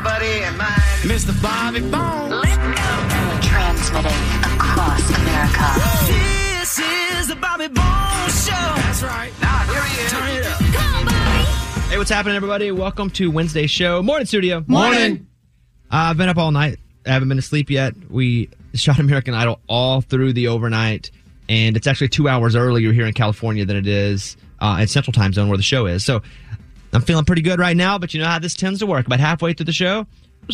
buddy and mine. Mr. Bobby Bone. Let go. Transmitting across America. This is the Bobby Bone Show. That's right. Now, here he is. Turn it up. Come on, Bobby. Hey, what's happening, everybody? Welcome to Wednesday's show. Morning, studio. Morning. I've been up all night. I haven't been to sleep yet. We shot American Idol all through the overnight, and it's actually 2 hours earlier here in California than it is in Central Time Zone where the show is. So I'm feeling pretty good right now, but you know how this tends to work. About halfway through the show,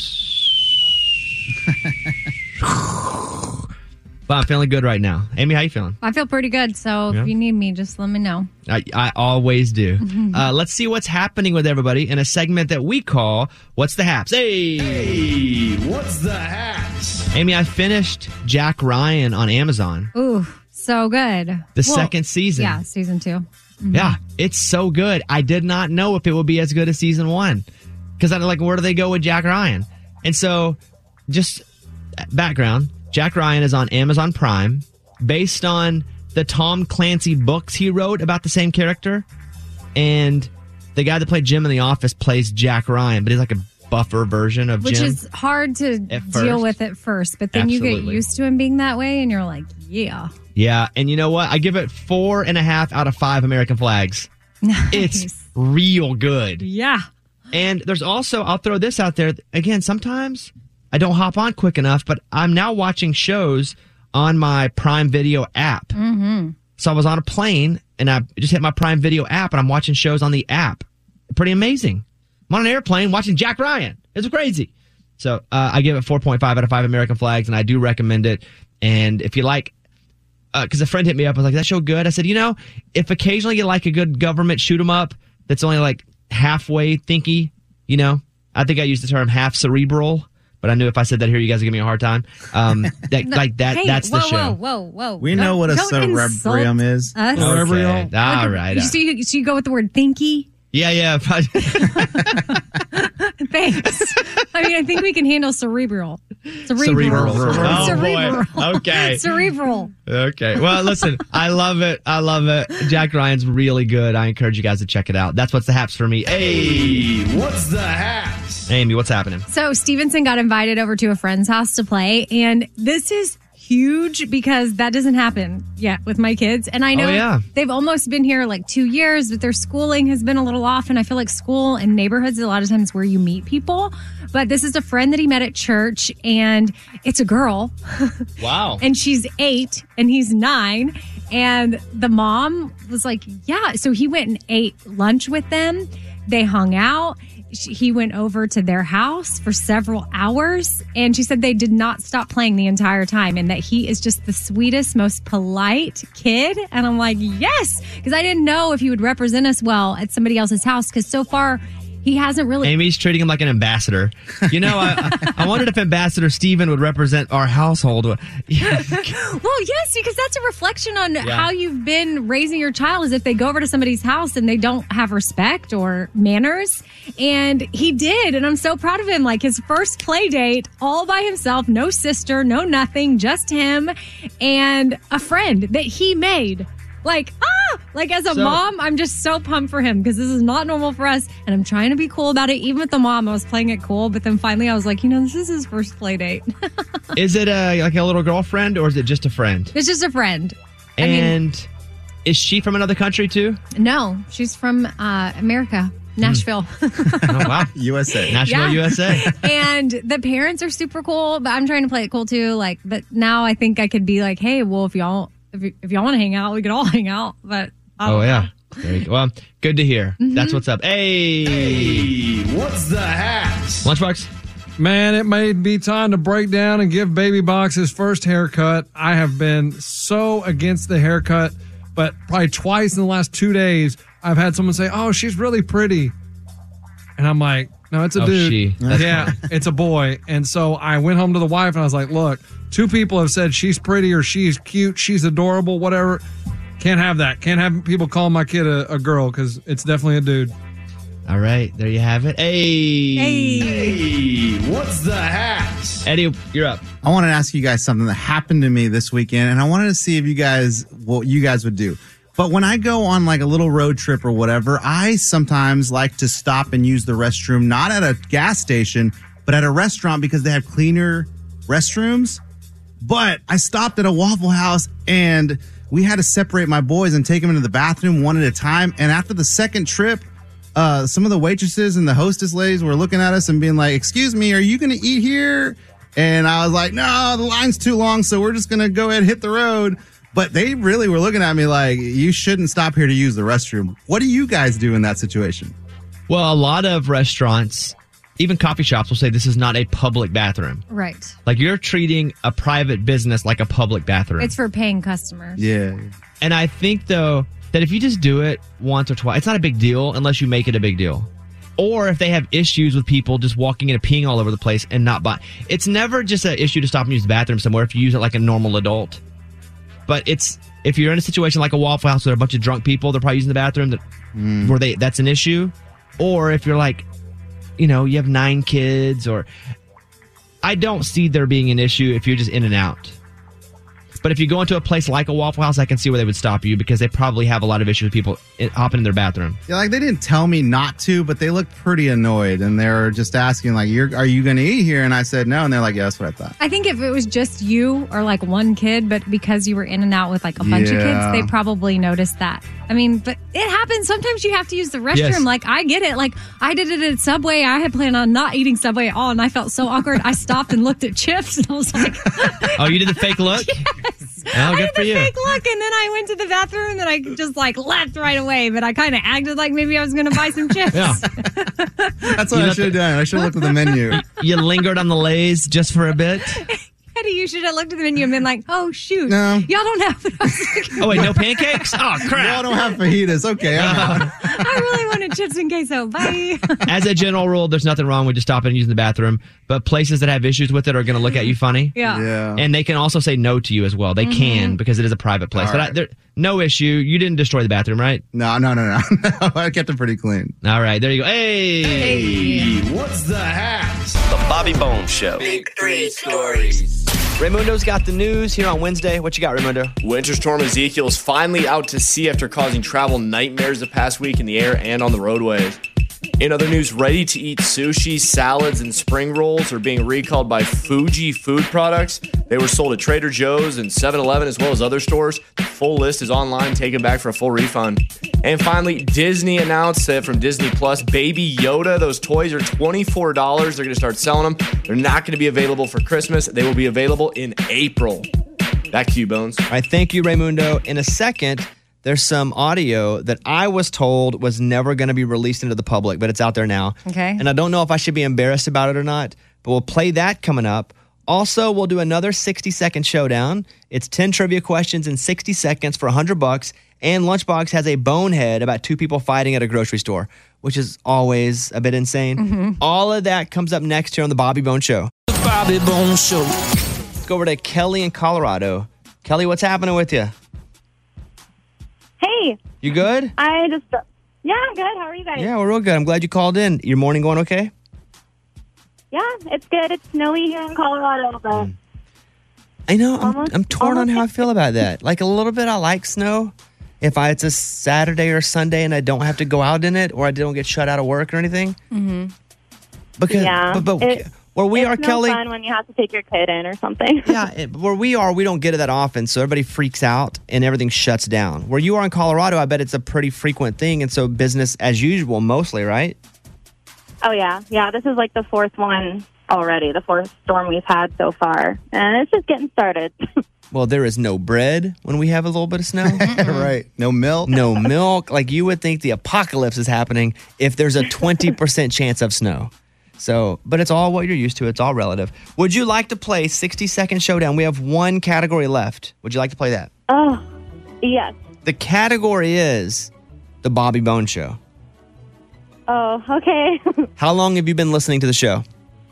but I'm feeling good right now. Amy, how you feeling? I feel pretty good, so Yeah. if you need me, just let me know. I always do. Let's see what's happening with everybody in a segment that we call What's the Haps? Hey, What's the haps? Amy, I finished Jack Ryan on Amazon. Ooh, so good. The second season. Yeah, season 2. Yeah, it's so good. I did not know if it would be as good as season 1. Because I'm like, where do they go with Jack Ryan? And so, just background, Jack Ryan is on Amazon Prime based on the Tom Clancy books he wrote about the same character. And the guy that played Jim in The Office plays Jack Ryan, but he's like a buffer version of Which Jim. is hard to At deal first. with at first, but then you get Absolutely. used to him being that way, and you're like, yeah. Yeah, and you know what? I give it 4.5 out of 5 American flags. Nice. It's real good. Yeah. And there's also, I'll throw this out there. Again, sometimes I don't hop on quick enough, but I'm now watching shows on my Prime Video app. Mm-hmm. So I was on a plane and I just hit my Prime Video app and I'm watching shows on the app. Pretty amazing. I'm on an airplane watching Jack Ryan. It's crazy. So I give it 4.5 out of 5 American flags and I do recommend it. And if you like, because a friend hit me up, I was like, that show good? I said, you know, if occasionally you like a good government shoot 'em up that's only like halfway thinky, you know, I think I used the term half cerebral, but I knew if I said that here, you guys would give me a hard time. Hey, that's the show. Whoa. We know what a Don't cerebrum is. us. Okay. All right. So you go with the word thinky? Yeah. Thanks. I mean, I think we can handle cerebral. Cerebral. Oh, Cerebral. boy. Okay. Cerebral. Okay. Well, listen, I love it. Jack Ryan's really good. I encourage you guys to check it out. That's what's the haps for me. Hey, What's the haps? Amy, what's happening? So Stevenson got invited over to a friend's house to play, and this is huge because that doesn't happen yet with my kids. And I know Oh, yeah. they've almost been here like 2 years, but their schooling has been a little off. And I feel like school and neighborhoods, a lot of times where you meet people. But this is a friend that he met at church, and it's a girl. Wow. And she's 8 and he's 9. And the mom was like, yeah. So he went and ate lunch with them. They hung out. He went over to their house for several hours, and she said they did not stop playing the entire time, and that he is just the sweetest, most polite kid. And I'm like, yes, because I didn't know if he would represent us well at somebody else's house, because so far he hasn't really. Amy's treating him like an ambassador. You know, I wondered if Ambassador Steven would represent our household. Well, yes, because that's a reflection on how you've been raising your child, is if they go over to somebody's house and they don't have respect or manners. And he did. And I'm so proud of him. Like his first play date all by himself, no sister, no nothing, just him and a friend that he made. Like as a mom, I'm just so pumped for him because this is not normal for us. And I'm trying to be cool about it. Even with the mom, I was playing it cool. But then finally I was like, this is his first play date. Is it like a little girlfriend or is it just a friend? It's just a friend. And is she from another country too? No, she's from America, Nashville. Oh, wow. USA. Nashville, USA. And the parents are super cool, but I'm trying to play it cool too. But now I think I could be like, hey, well, if y'all want to hang out, we could all hang out. But I don't know. Yeah. Very good. Well, good to hear. That's what's up. Hey, What's the haps? Lunchbox. Man, it may be time to break down and give Baby Box his first haircut. I have been so against the haircut, but probably twice in the last 2 days, I've had someone say, oh, she's really pretty. And I'm like, no, it's a dude. She. Yeah, it's a boy. And so I went home to the wife and I was like, look, 2 people have said she's pretty or she's cute, she's adorable, whatever. Can't have that. Can't have people calling my kid a girl because it's definitely a dude. All right, there you have it. Hey, what's the haps? Eddie, you're up. I wanted to ask you guys something that happened to me this weekend, and I wanted to see if what you guys would do. But when I go on like a little road trip or whatever, I sometimes like to stop and use the restroom, not at a gas station, but at a restaurant because they have cleaner restrooms. But I stopped at a Waffle House and we had to separate my boys and take them into the bathroom one at a time. And after the second trip, some of the waitresses and the hostess ladies were looking at us and being like, excuse me, are you going to eat here? And I was like, no, the line's too long, so we're just going to go ahead and hit the road. But they really were looking at me like, you shouldn't stop here to use the restroom. What do you guys do in that situation? Well, a lot of restaurants, even coffee shops, will say this is not a public bathroom. Right. Like you're treating a private business like a public bathroom. It's for paying customers. Yeah. And I think, though, that if you just do it once or twice, it's not a big deal unless you make it a big deal. Or if they have issues with people just walking in and peeing all over the place and not buying. It's never just an issue to stop and use the bathroom somewhere if you use it like a normal adult. But if you're in a situation like a Waffle House with a bunch of drunk people, they're probably using the bathroom where that's an issue. Or if you're like, you have 9 kids, or I don't see there being an issue if you're just in and out. But if you go into a place like a Waffle House, I can see where they would stop you because they probably have a lot of issues with people hopping in their bathroom. Yeah, like they didn't tell me not to, but they looked pretty annoyed and they were just asking like, are you going to eat here? And I said no. And they're like, yeah, that's what I thought. I think if it was just you or like one kid, but because you were in and out with like a bunch of kids, they probably noticed that. I mean, but it happens. Sometimes you have to use the restroom. Yes. Like I get it. Like I did it at Subway. I had planned on not eating Subway at all. And I felt so awkward. I stopped and looked at chips and I was like, oh, you did the fake look? Yes. Oh, I good did for the you. fake look and then I went to the bathroom and I just like left right away. But I kind of acted like maybe I was going to buy some chips. Yeah. That's what I should have done. I should have looked at the menu. You lingered on the Lay's just for a bit? Eddie, you should have looked at the menu and been like, oh, shoot. No. Y'all don't have it. I was like, Oh, wait, no pancakes? Oh, crap. Y'all don't have fajitas. Okay, I'm out. I really wanted chips and queso. Bye. As a general rule, there's nothing wrong with just stopping and using the bathroom. But places that have issues with it are going to look at you funny. Yeah. And they can also say no to you as well. They can because it is a private place. All But right. there, no issue. You didn't destroy the bathroom, right? No. I kept it pretty clean. All right. There you go. Hey. What's the hat? The Bobby Bones Show. Big 3 stories. Raymundo's got the news here on Wednesday. What you got, Raymundo? Winter storm Ezekiel is finally out to sea after causing travel nightmares the past week in the air and on the roadways. In other news, ready-to-eat sushi, salads, and spring rolls are being recalled by Fuji Food Products. They were sold at Trader Joe's and 7-Eleven as well as other stores. The full list is online. Take it back for a full refund. And finally, Disney announced that from Disney Plus, Baby Yoda, those toys are $24. They're going to start selling them. They're not going to be available for Christmas. They will be available in April. Back to you, Bones. All right. Thank you, Raymundo. In a second, there's some audio that I was told was never going to be released into the public, but it's out there now. Okay. And I don't know if I should be embarrassed about it or not, but we'll play that coming up. Also, we'll do another 60-second showdown. It's 10 trivia questions in 60 seconds for $100. And Lunchbox has a bonehead about 2 people fighting at a grocery store, which is always a bit insane. All of that comes up next here on the Bobby Bones Show. The Bobby Bones Show. Let's go over to Kelly in Colorado. Kelly, what's happening with you? Hey, You good? yeah, I'm good. How are you guys? Yeah, we're real good. I'm glad you called in. Your morning going okay? Yeah, it's good. It's snowy here in Colorado, but I know. Almost- I'm torn on almost how I feel about that. Like a little bit, I like snow. If it's a Saturday or Sunday and I don't have to go out in it, or I don't get shut out of work or anything. Mm-hmm. Because, Yeah, but it- where we it's are, no Kelly. fun when you have to take your kid in or something. Yeah, where we are, we don't get it that often, so everybody freaks out and everything shuts down. Where you are in Colorado, I bet it's a pretty frequent thing, and so business as usual, mostly, right? Oh, yeah. Yeah, this is like the 4th one already, the 4th storm we've had so far. And it's just getting started. Well, there is no bread when we have a little bit of snow. Right. No milk. No milk. Like you would think the apocalypse is happening if there's a 20% chance of snow. So, but it's all what you're used to. It's all relative. Would you like to play 60-second showdown? We have one category left. Would you like to play that? Oh, yes. The category is the Bobby Bones Show. Oh, okay. How long have you been listening to the show?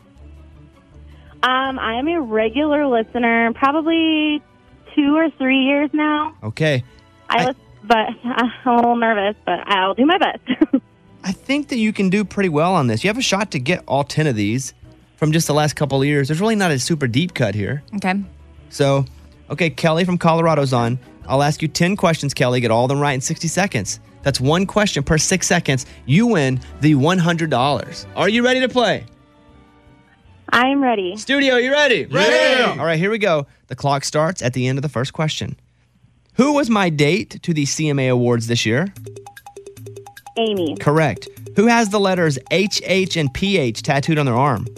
I am a regular listener, probably 2 or 3 years now. Okay. But I'm a little nervous, but I'll do my best. I think that you can do pretty well on this. You have a shot to get all 10 of these from just the last couple of years. There's really not a super deep cut here. Okay. So, okay, Kelly from Colorado's on. I'll ask you 10 questions, Kelly. Get all of them right in 60 seconds. That's one question per 6 seconds. You win the $100. Are you ready to play? I'm ready. Studio, you ready? Ready. All right, here we go. The clock starts at the end of the first question. Who was my date to the CMA Awards this year? Amy. Correct. Who has the letters HH and PH tattooed on their arm?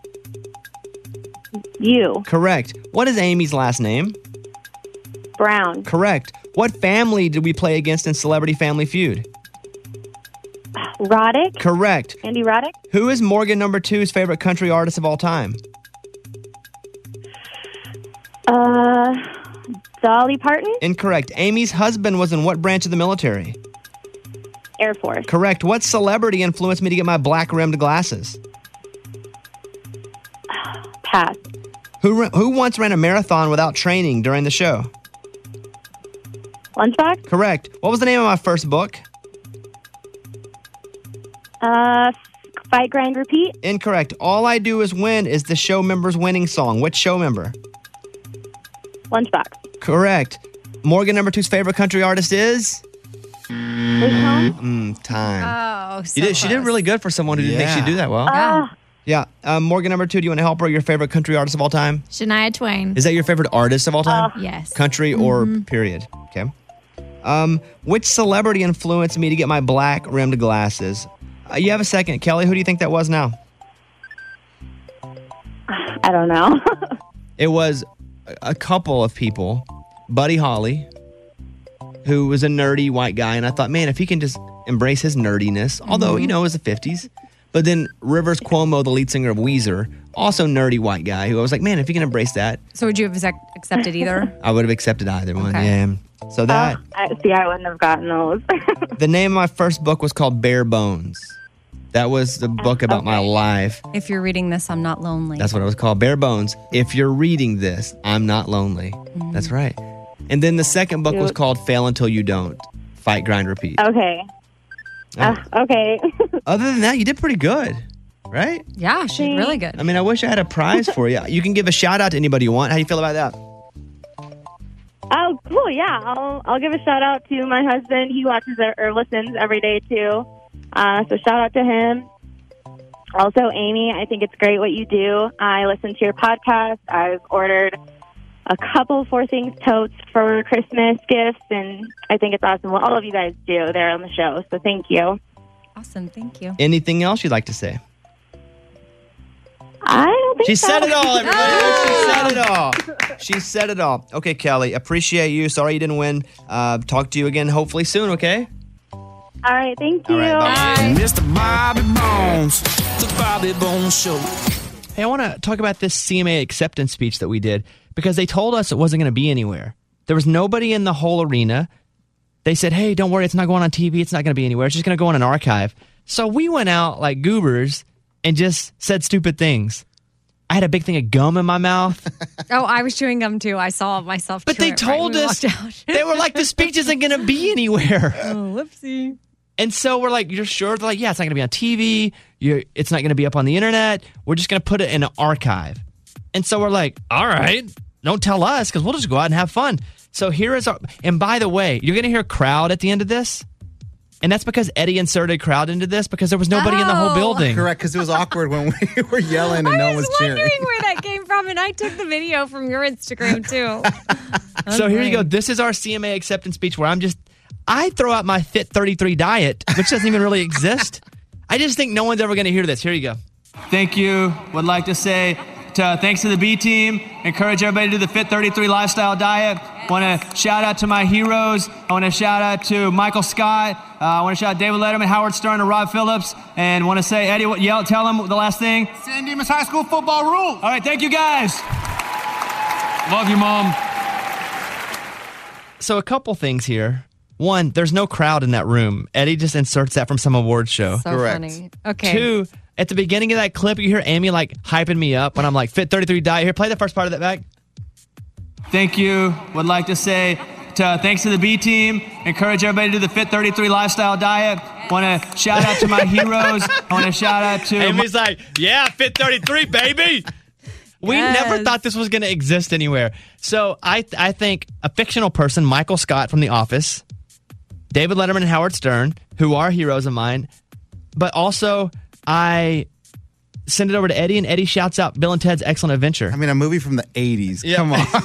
You. Correct. What is Amy's last name? Brown. Correct. What family did we play against in Celebrity Family Feud? Roddick. Correct. Andy Roddick. Who is Morgan number 2's favorite country artist of all time? Dolly Parton. Incorrect. Amy's husband was in what branch of the military? Air Force. Correct. What celebrity influenced me to get my black-rimmed glasses? Pass. Who once ran a marathon without training during the show? Lunchbox. Correct. What was the name of my first book? Fight, Grind, Repeat. Incorrect. All I Do Is Win is the show member's winning song. Which show member? Lunchbox. Correct. Morgan number 2's favorite country artist is? Luke Combs. Time. Oh, so She did really good for someone who didn't think Yeah. she'd do that well. Yeah. Morgan number 2, do you want to help her? Your favorite country artist of all time? Shania Twain. Is that your favorite artist of all time? Yes. Country or period? Okay. Which celebrity influenced me to get my black-rimmed glasses? You have a second. Kelly, who do you think that was now? I don't know. It was a couple of people. Buddy Holly, who was a nerdy white guy, and I thought, man, if he can just embrace his nerdiness, although, it was the 50s. But then Rivers Cuomo, the lead singer of Weezer, also nerdy white guy, who I was like, man, if he can embrace that, So would you have accepted either? I would have accepted either one. Okay. Yeah. So that, I wouldn't have gotten those. the name of my first book was called Bare Bones. That was the book about my life. If you're reading this, I'm not lonely. That's what it was called, Bare Bones. If you're reading this, I'm not lonely. That's right. And then the second book was called Fail Until You Don't. Fight, Grind, Repeat. Okay. Okay. Other than that, you did pretty good, right? Yeah, she's really good. I mean, I wish I had a prize for you. You can give a shout out to anybody you want. How do you feel about that? Oh, cool. Yeah, I'll give a shout out to my husband. He watches or listens every day too. So shout out to him. Also, Amy, I think it's great what you do. I listen to your podcast. I've ordered a couple 4 Things totes for Christmas gifts, and I think it's awesome what all of you guys do there on the show. So thank you. Awesome. Thank you. Anything else you'd like to say? I don't think She so. said it all, everybody. She said it all. She said it all. Okay, Kelly, appreciate you. Sorry you didn't win. Talk to you again hopefully soon, okay? All right, thank you. All right, bye. Mr. Bobby Bones, the Bobby Bones Show. Hey, I want to talk about this CMA acceptance speech that we did because they told us it wasn't going to be anywhere. There was nobody in the whole arena. They said, hey, don't worry, it's not going on TV. It's not going to be anywhere. It's just going to go in an archive. So we went out like goobers and just said stupid things. I had a big thing of gum in my mouth. Oh, I was chewing gum too. I saw myself But chew they it right when told we us, walked out. they were like, the speech isn't going to be anywhere. Oh, whoopsie. And so we're like, you're sure? They're like, yeah, it's not going to be on TV. It's not going to be up on the internet. We're just going to put it in an archive. And so we're like, all right, don't tell us because we'll just go out and have fun. So here is our, and by the way, you're going to hear crowd at the end of this. And that's because Eddie inserted crowd into this because there was nobody in the whole building. Correct, because it was awkward when we were yelling and no one was cheering. wondering where that came from, and I took the video from your Instagram too. So here you go. This is our CMA acceptance speech where I throw out my Fit 33 diet, which doesn't even really exist. I just think no one's ever going to hear this. Here you go. Thank you. Would like to say thanks to the B team. Encourage everybody to do the Fit 33 lifestyle diet. Want to shout out to my heroes. I want to shout out to Michael Scott. I want to shout out David Letterman, Howard Stern, and Rob Phillips. And want to say, Eddie, tell them the last thing. San Dimas High School football rules. All right, thank you guys. Love you, Mom. So a couple things here. One, there's no crowd in that room. Eddie just inserts that from some awards show. So funny. Okay. Two, at the beginning of that clip, you hear Amy like hyping me up when I'm like, Fit 33 diet. Here, play the first part of that back. Thank you. Would like to say thanks to the B team. Encourage everybody to do the Fit 33 lifestyle diet. Want to shout out to my heroes. I want to shout out to... Amy's like, yeah, Fit 33, baby. We never thought this was going to exist anywhere. So I think a fictional person, Michael Scott from The Office, David Letterman and Howard Stern, who are heroes of mine, but also I send it over to Eddie, and Eddie shouts out Bill and Ted's Excellent Adventure. I mean, a movie from the 80s. Yeah. Come on.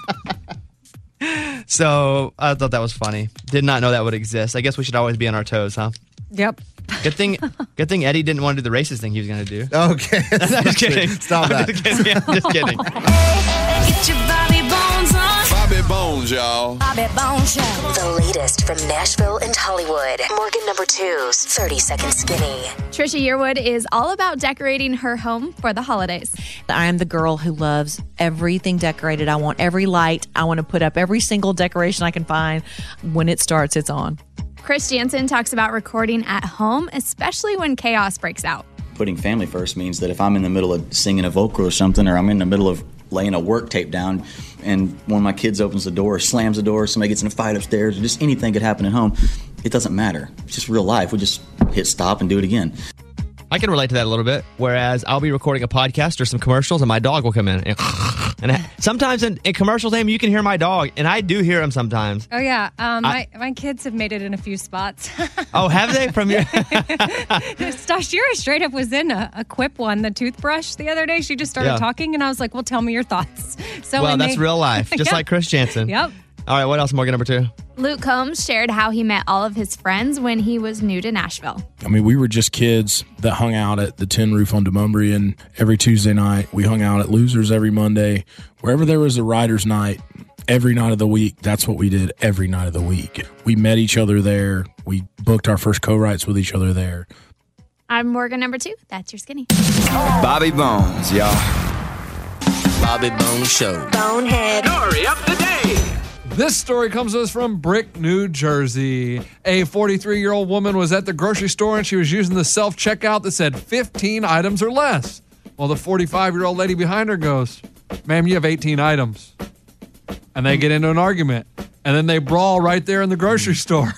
So I thought that was funny. Did not know that would exist. I guess we should always be on our toes, huh? Yep. Good thing Eddie didn't want to do the racist thing he was going to do. Okay. I'm just kidding. Stop that. I'm just kidding. Get your Bobby Bones on. Bobby Bones, y'all. Bobby Bones Show. The latest from Nashville and Hollywood. Morgan number 2's 30-Second Skinny. Trisha Yearwood is all about decorating her home for the holidays. I am the girl who loves everything decorated. I want every light. I want to put up every single decoration I can find. When it starts, it's on. Chris Jansen talks about recording at home, especially when chaos breaks out. Putting family first means that if I'm in the middle of singing a vocal or something, or I'm in the middle of laying a work tape down and one of my kids opens the door, slams the door, somebody gets in a fight upstairs, or just anything could happen at home, it doesn't matter. It's just real life. We just hit stop and do it again. I can relate to that a little bit. Whereas I'll be recording a podcast or some commercials, and my dog will come in. And sometimes in commercials, Amy, you can hear my dog, and I do hear him sometimes. Oh, yeah. My kids have made it in a few spots. Oh, have they? From your Stashira straight up was in a Quip one, the toothbrush, the other day. She just started talking, and I was like, well, tell me your thoughts. So well, that's real life, just like Chris Jansen. Yep. All right, what else, Morgan, number 2? Luke Combs shared how he met all of his friends when he was new to Nashville. I mean, we were just kids that hung out at the Tin Roof on Demumbrian every Tuesday night. We hung out at Losers every Monday. Wherever there was a writer's night, every night of the week, that's what we did every night of the week. We met each other there. We booked our first co-writes with each other there. I'm Morgan number 2. That's your skinny. Bobby Bones, y'all. Bobby Bones Show. Bonehead. Story of the day. This story comes to us from Brick, New Jersey. A 43-year-old woman was at the grocery store and she was using the self-checkout that said 15 items or less. Well, the 45-year-old lady behind her goes, "Ma'am, you have 18 items." And they get into an argument. And then they brawl right there in the grocery store.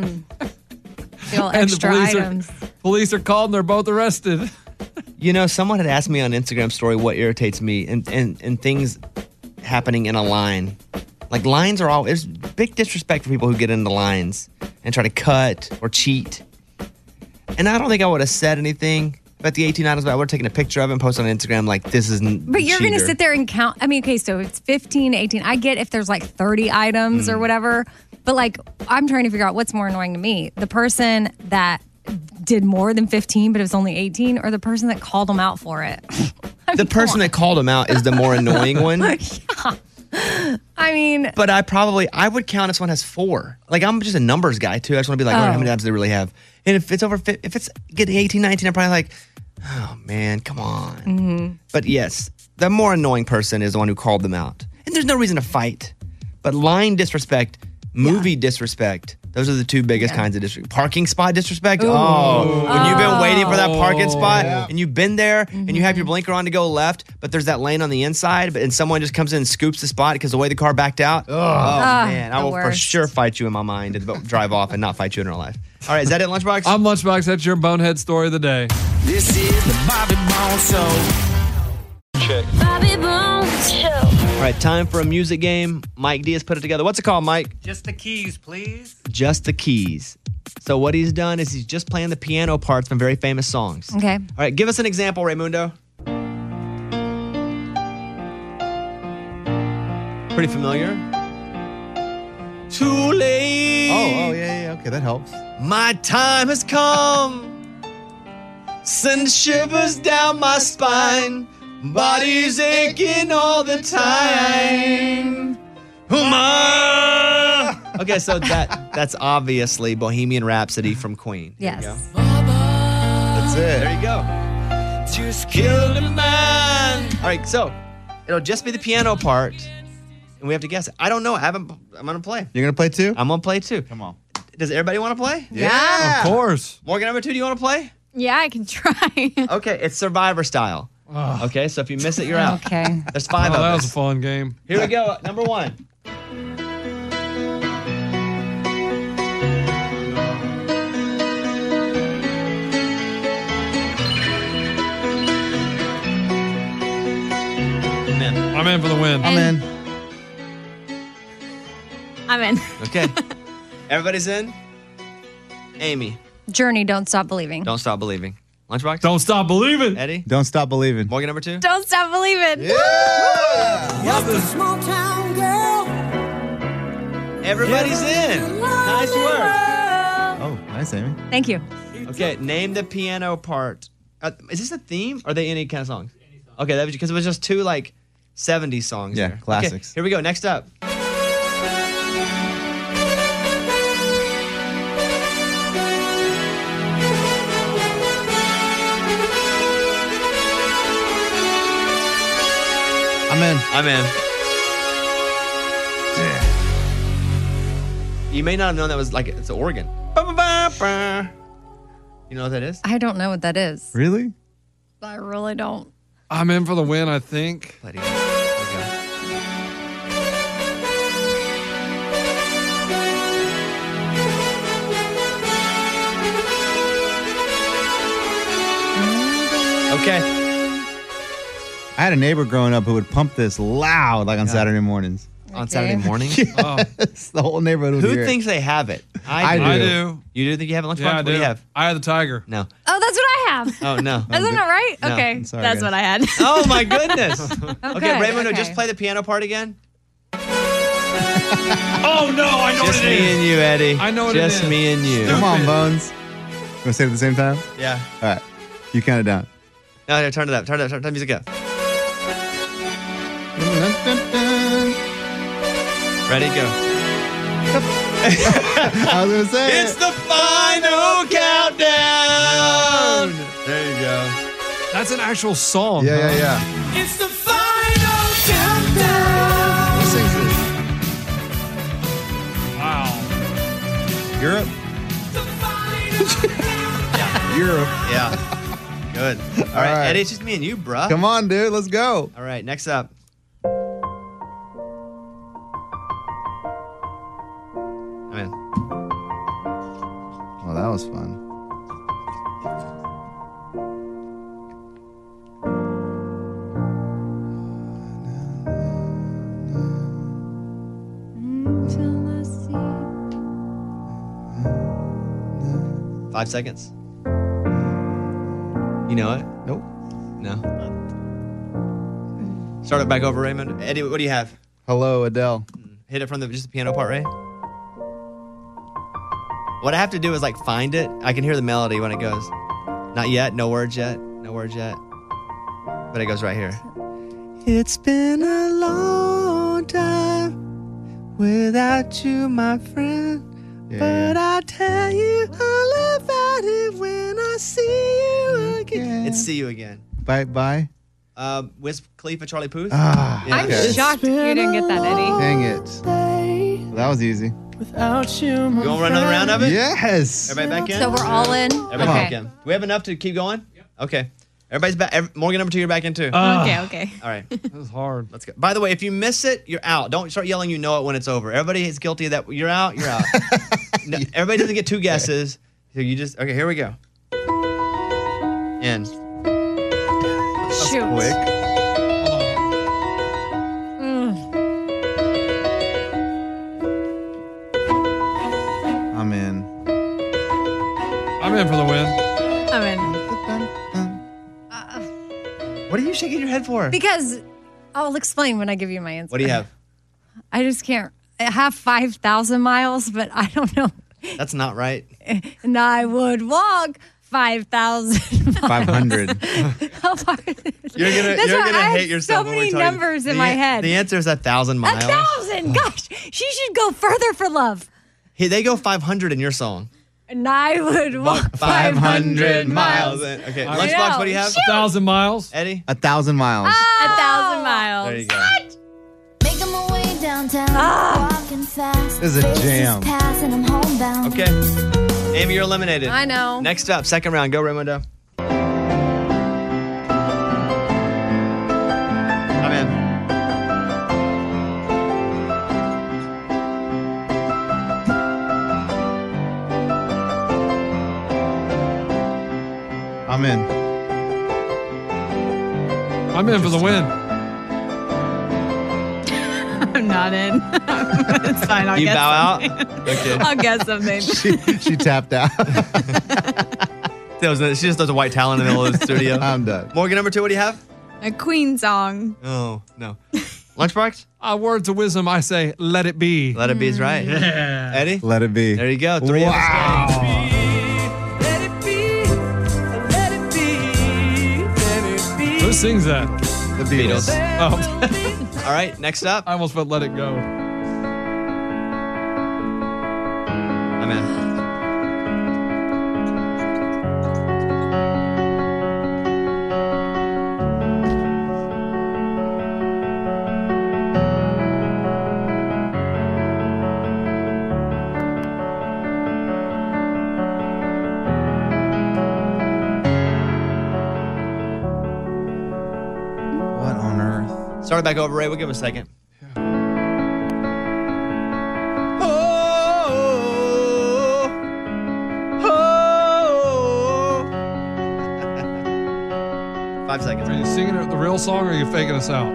Feel extra items. Police are called and they're both arrested. You know, someone had asked me on Instagram story what irritates me and things happening in a line. Like, lines are there's big disrespect for people who get into lines and try to cut or cheat. And I don't think I would have said anything about the 18 items, but I would have taken a picture of it and posted on Instagram like, this isn't. But you're going to sit there and count. I mean, okay, so it's 15, 18. I get if there's like 30 items or whatever. But like, I'm trying to figure out what's more annoying to me. The person that did more than 15, but it was only 18, or the person that called them out for it. The person that called them out is the more annoying one. Yeah. I mean, but I would count if someone has 4. Like, I'm just a numbers guy too. I just want to be like, all right, how many items do they really have? And if it's if it's getting 18, 19, I'm probably like, oh man, come on. Mm-hmm. But yes, the more annoying person is the one who called them out. And there's no reason to fight. But line disrespect, movie disrespect, those are the two biggest kinds of disrespect. Parking spot disrespect. Ooh. Oh, when you've been waiting for that parking spot and you've been there and you have your blinker on to go left, but there's that lane on the inside, and someone just comes in and scoops the spot because the way the car backed out. Oh man, I will for sure fight you in my mind and drive off and not fight you in real life. All right, is that it, Lunchbox? I'm Lunchbox. That's your bonehead story of the day. This is the Bobby Bones Show. Check. Bobby Bones Show. All right, time for a music game. Mike D has put it together. What's it called, Mike? Just the keys, please. Just the keys. So what he's done is he's just playing the piano parts from very famous songs. Okay. All right, give us an example, Raymundo. Pretty familiar. Too late. Oh, yeah. Okay, that helps. My time has come. Send shivers down my spine. Body's aching all the time. Okay, so that's obviously Bohemian Rhapsody from Queen. Yes. That's it. There you go. Just killed a man. All right, so it'll just be the piano part, and we have to guess it. I don't know. I'm going to play. You're going to play too? I'm going to play too. Come on. Does everybody want to play? Yeah. Of course. Morgan, number 2, do you want to play? Yeah, I can try. Okay, it's Survivor style. Oh. Okay, so if you miss it, you're out. Okay. There's 5 of That us. was a fun game. Here we go. Number 1. I'm in for the win. I'm in. I'm in. Okay. Everybody's in? Amy, Journey, Don't Stop Believing. Don't Stop Believing. Lunchbox? Don't Stop Believing. Eddie? Don't Stop Believing. Morgan, number 2? Don't Stop Believing. Just a small town girl. Everybody's in. Nice work. Oh, nice, Amy. Thank you. Okay, name the piano part. Is this a theme? Or are they any kind of songs? Okay, that was because it was just 2 like 70s songs. Yeah, there. classics. Okay, here we go. Next up. I'm in. You may not have known that was like it's an organ. You know what that is? I don't know what that is. Really? I really don't. I'm in for the win, I think. Letty. Here we go. Okay. I had a neighbor growing up who would pump this loud, like on Saturday mornings. On Saturday morning? Yes, the whole neighborhood would Who hear it. thinks they have it? I do. You do think you have a lunchbox? Yeah, I What do you do. have? I had the Tiger. No. Oh, that's what I have. Oh, no. Isn't that right? No. Okay. I'm sorry, That's guys. what I had. Oh, my goodness. Oh, Okay, good. Raymundo, Okay. just play the piano part again. Oh, no, I know Just what it is. me and you, Eddie. I know what it Just is. me and you. Come on, Bones. You want to say it at the same time? Yeah. All right. You count it down. No, turn it up. Turn the music up. Ready, go. I was going to say It's the final countdown. There you go. That's an actual song. Yeah. It's the final countdown. Who sings it? Wow. Europe? Europe. Yeah. Good. All right, Eddie, it's just me and you, bruh. Come on, dude. Let's go. All right, next up. I'm in. Well, that was fun. Until I see. 5 seconds. You know it? Nope. No. Start it back over, Raymond. Eddie, what do you have? Hello, Adele. Hit it from just the piano part, right? What I have to do is like find it. I can hear the melody when it goes. Not yet. No words yet. No words yet. But it goes right here. It's been a long time without you, my friend. But I tell you all about it when I see you again. It's See You Again. Bye. Wiz Khalifa, Charlie Puth. Ah, Yeah. I'm shocked you didn't get that, Eddie. Dang it. Well, that was easy. Without you, You want to run another round of it? Yes. Everybody back in? So we're all in? Everybody back in. Do we have enough to keep going? Okay. Everybody's back. Morgan, number 2, you're back in too. Okay. All right. That was hard. Let's go. By the way, if you miss it, you're out. Don't start yelling you know it when it's over. Everybody is guilty of that. You're out. No, everybody doesn't get 2 guesses. So you just, okay, here we go. In. Shoot. Quick. I'm in. I'm in for the win. I'm in. What are you shaking your head for? Because I'll explain when I give you my answer. What do you have? I just can't. I have 5,000 miles, but I don't know. That's not right. And I would walk 5,000 miles. 500. How far? You're gonna I hate had yourself. So when we many tell you. numbers in my head. The answer is 1,000 miles. 1,000. Gosh, she should go further for love. Hey, they go 500 in your song. And I would walk 500 miles. Okay, I Lunchbox, know. what do you have? 1,000 miles. Eddie? 1,000 miles. 1,000 miles. There you go. Making my way downtown, walking fast. This is a jam. Passing, I'm homebound. Okay. Amy, you're eliminated. I know. Next up, second round. Go, Raymundo. I'm in. I'm in. I'm in for the win. I'm not in. It's fine. I'll You guess bow something. out? Okay. I'll guess something. She tapped out. She just does a white towel in the middle of the studio. I'm done. Morgan, number 2, what do you have? A Queen song. Oh, no. Lunchbox? Words of wisdom, I say, let it be. Let it be is right. Yeah. Eddie? Let it be. There you go. 3 of us. Who sings that? The Beatles. Oh. All right, next up. I almost put Let It Go. I'm in. What on earth? Start it back over, Ray. We'll give him a second. Five seconds. Are you singing the real song or are you faking us out?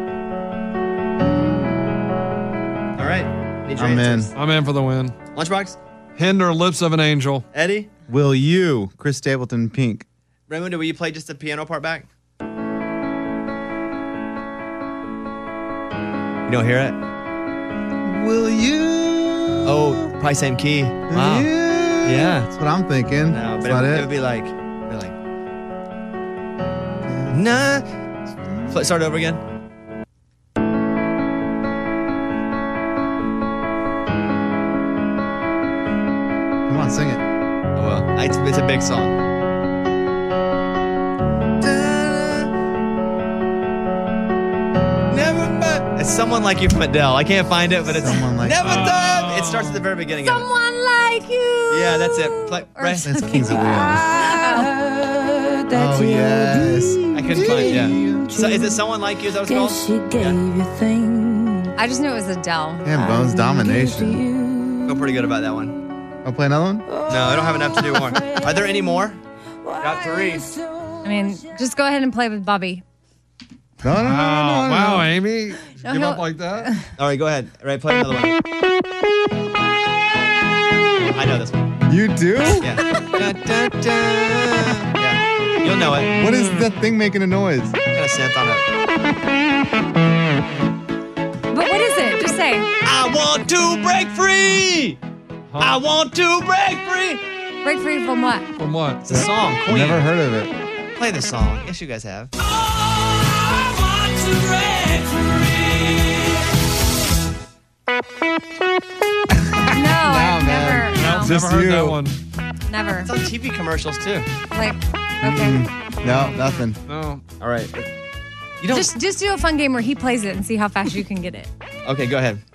All right. Need your I'm answers. in. I'm in for the win. Lunchbox? Hinder, Lips of an Angel. Eddie? Will You? Chris Stapleton, Pink. Raymond, will you play just the piano part back? You don't hear it? Will you? Oh, probably same key. Wow. Yeah. That's what I'm thinking. No, That's but not it it. would be like, nah. Start over again. Come on, sing it. Oh well, it's a big song. It's Someone Like You from Adele. I can't find it, but it's Someone Like Never You. Done. It starts at the very beginning. Of it. Someone like you. Yeah, that's it. Play, Ray. That's Kings of Leon. Oh, yes. I couldn't find it. Yeah. So is it Someone Like You? Is that what it's called? Yeah. I just knew it was Adele. And Bones Domination. Feel pretty good about that one. I'll play another one? No, I don't have enough to do more. Are there any more? Got 3. I mean, just go ahead and play with Bobby. No. Wow, Amy. No, Give he'll- up like that? All right, go ahead. All right, play another one. I know this one. You do? Yeah. Da, da, da. Yeah. You'll know it. What is that thing making a noise? I'm gonna synth on it. But what is it? Just say. I want to break free. I want to break free. Break free from what? From what? It's a song. Queen. Never heard of it. Play the song. Yes, you guys have. No, I've never. No, Just Never heard you. that one. never. It's on TV commercials too. Like, okay. No, nothing. No. All right. You don't. Just do a fun game where he plays it and see how fast you can get it. Okay, go ahead.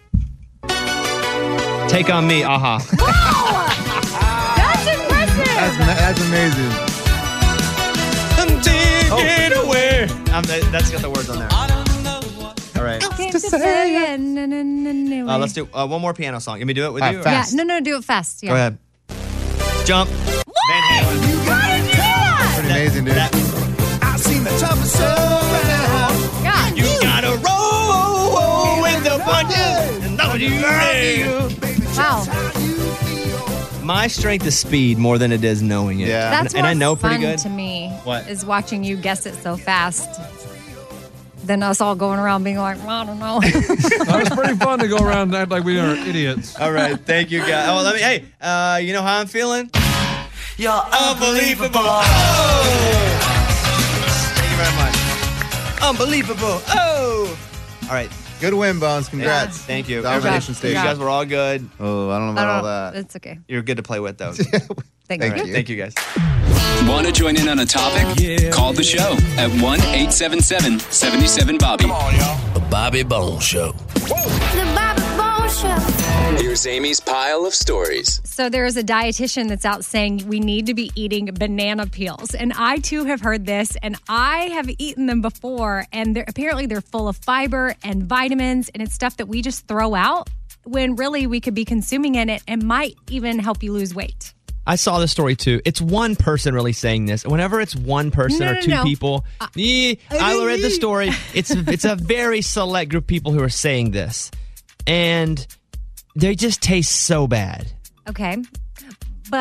Take on me, aha. That's impressive. That's amazing. Take it away. That's got the words on there. All right. Let's Let's do one more piano song. Can we do it with you? or- Yeah, no, do it fast. Yeah. Go ahead. Jump. Van Halen. You gotta do that. Pretty amazing, dude. I've seen the toughest around. God. You gotta roll with the punches. And know you Wow. My strength is speed more than it is knowing it. Yeah. That's and I know what's fun pretty good. to me. What? Is watching you guess it so fast. Then us all going around being like, well, I don't know. That was pretty fun to go around and act like we are idiots. All right, thank you guys. Oh, hey, you know how I'm feeling? You're unbelievable. Oh! Thank you very much. Unbelievable. Oh! All right. Good win, Bones. Congrats. Thank you. Domination You station. guys were all good. Oh, I don't know about all that. It's okay. You're good to play with, though. Thank Thank you. you. Thank you, guys. Want to join in on a topic? Call the show at 1-877-77-BOBBY. The Bobby Bones Show. The Bobby Bones Show. Here's Amy's pile of stories. So there is a dietitian that's out saying we need to be eating banana peels. And I too have heard this, and I have eaten them before, and apparently they're full of fiber and vitamins, and it's stuff that we just throw out when really we could be consuming in it and might even help you lose weight. I saw this story too. It's one person really saying this. Whenever it's one person or two people, I read the story. It's a very select group of people who are saying this, and they just taste so bad. Okay. But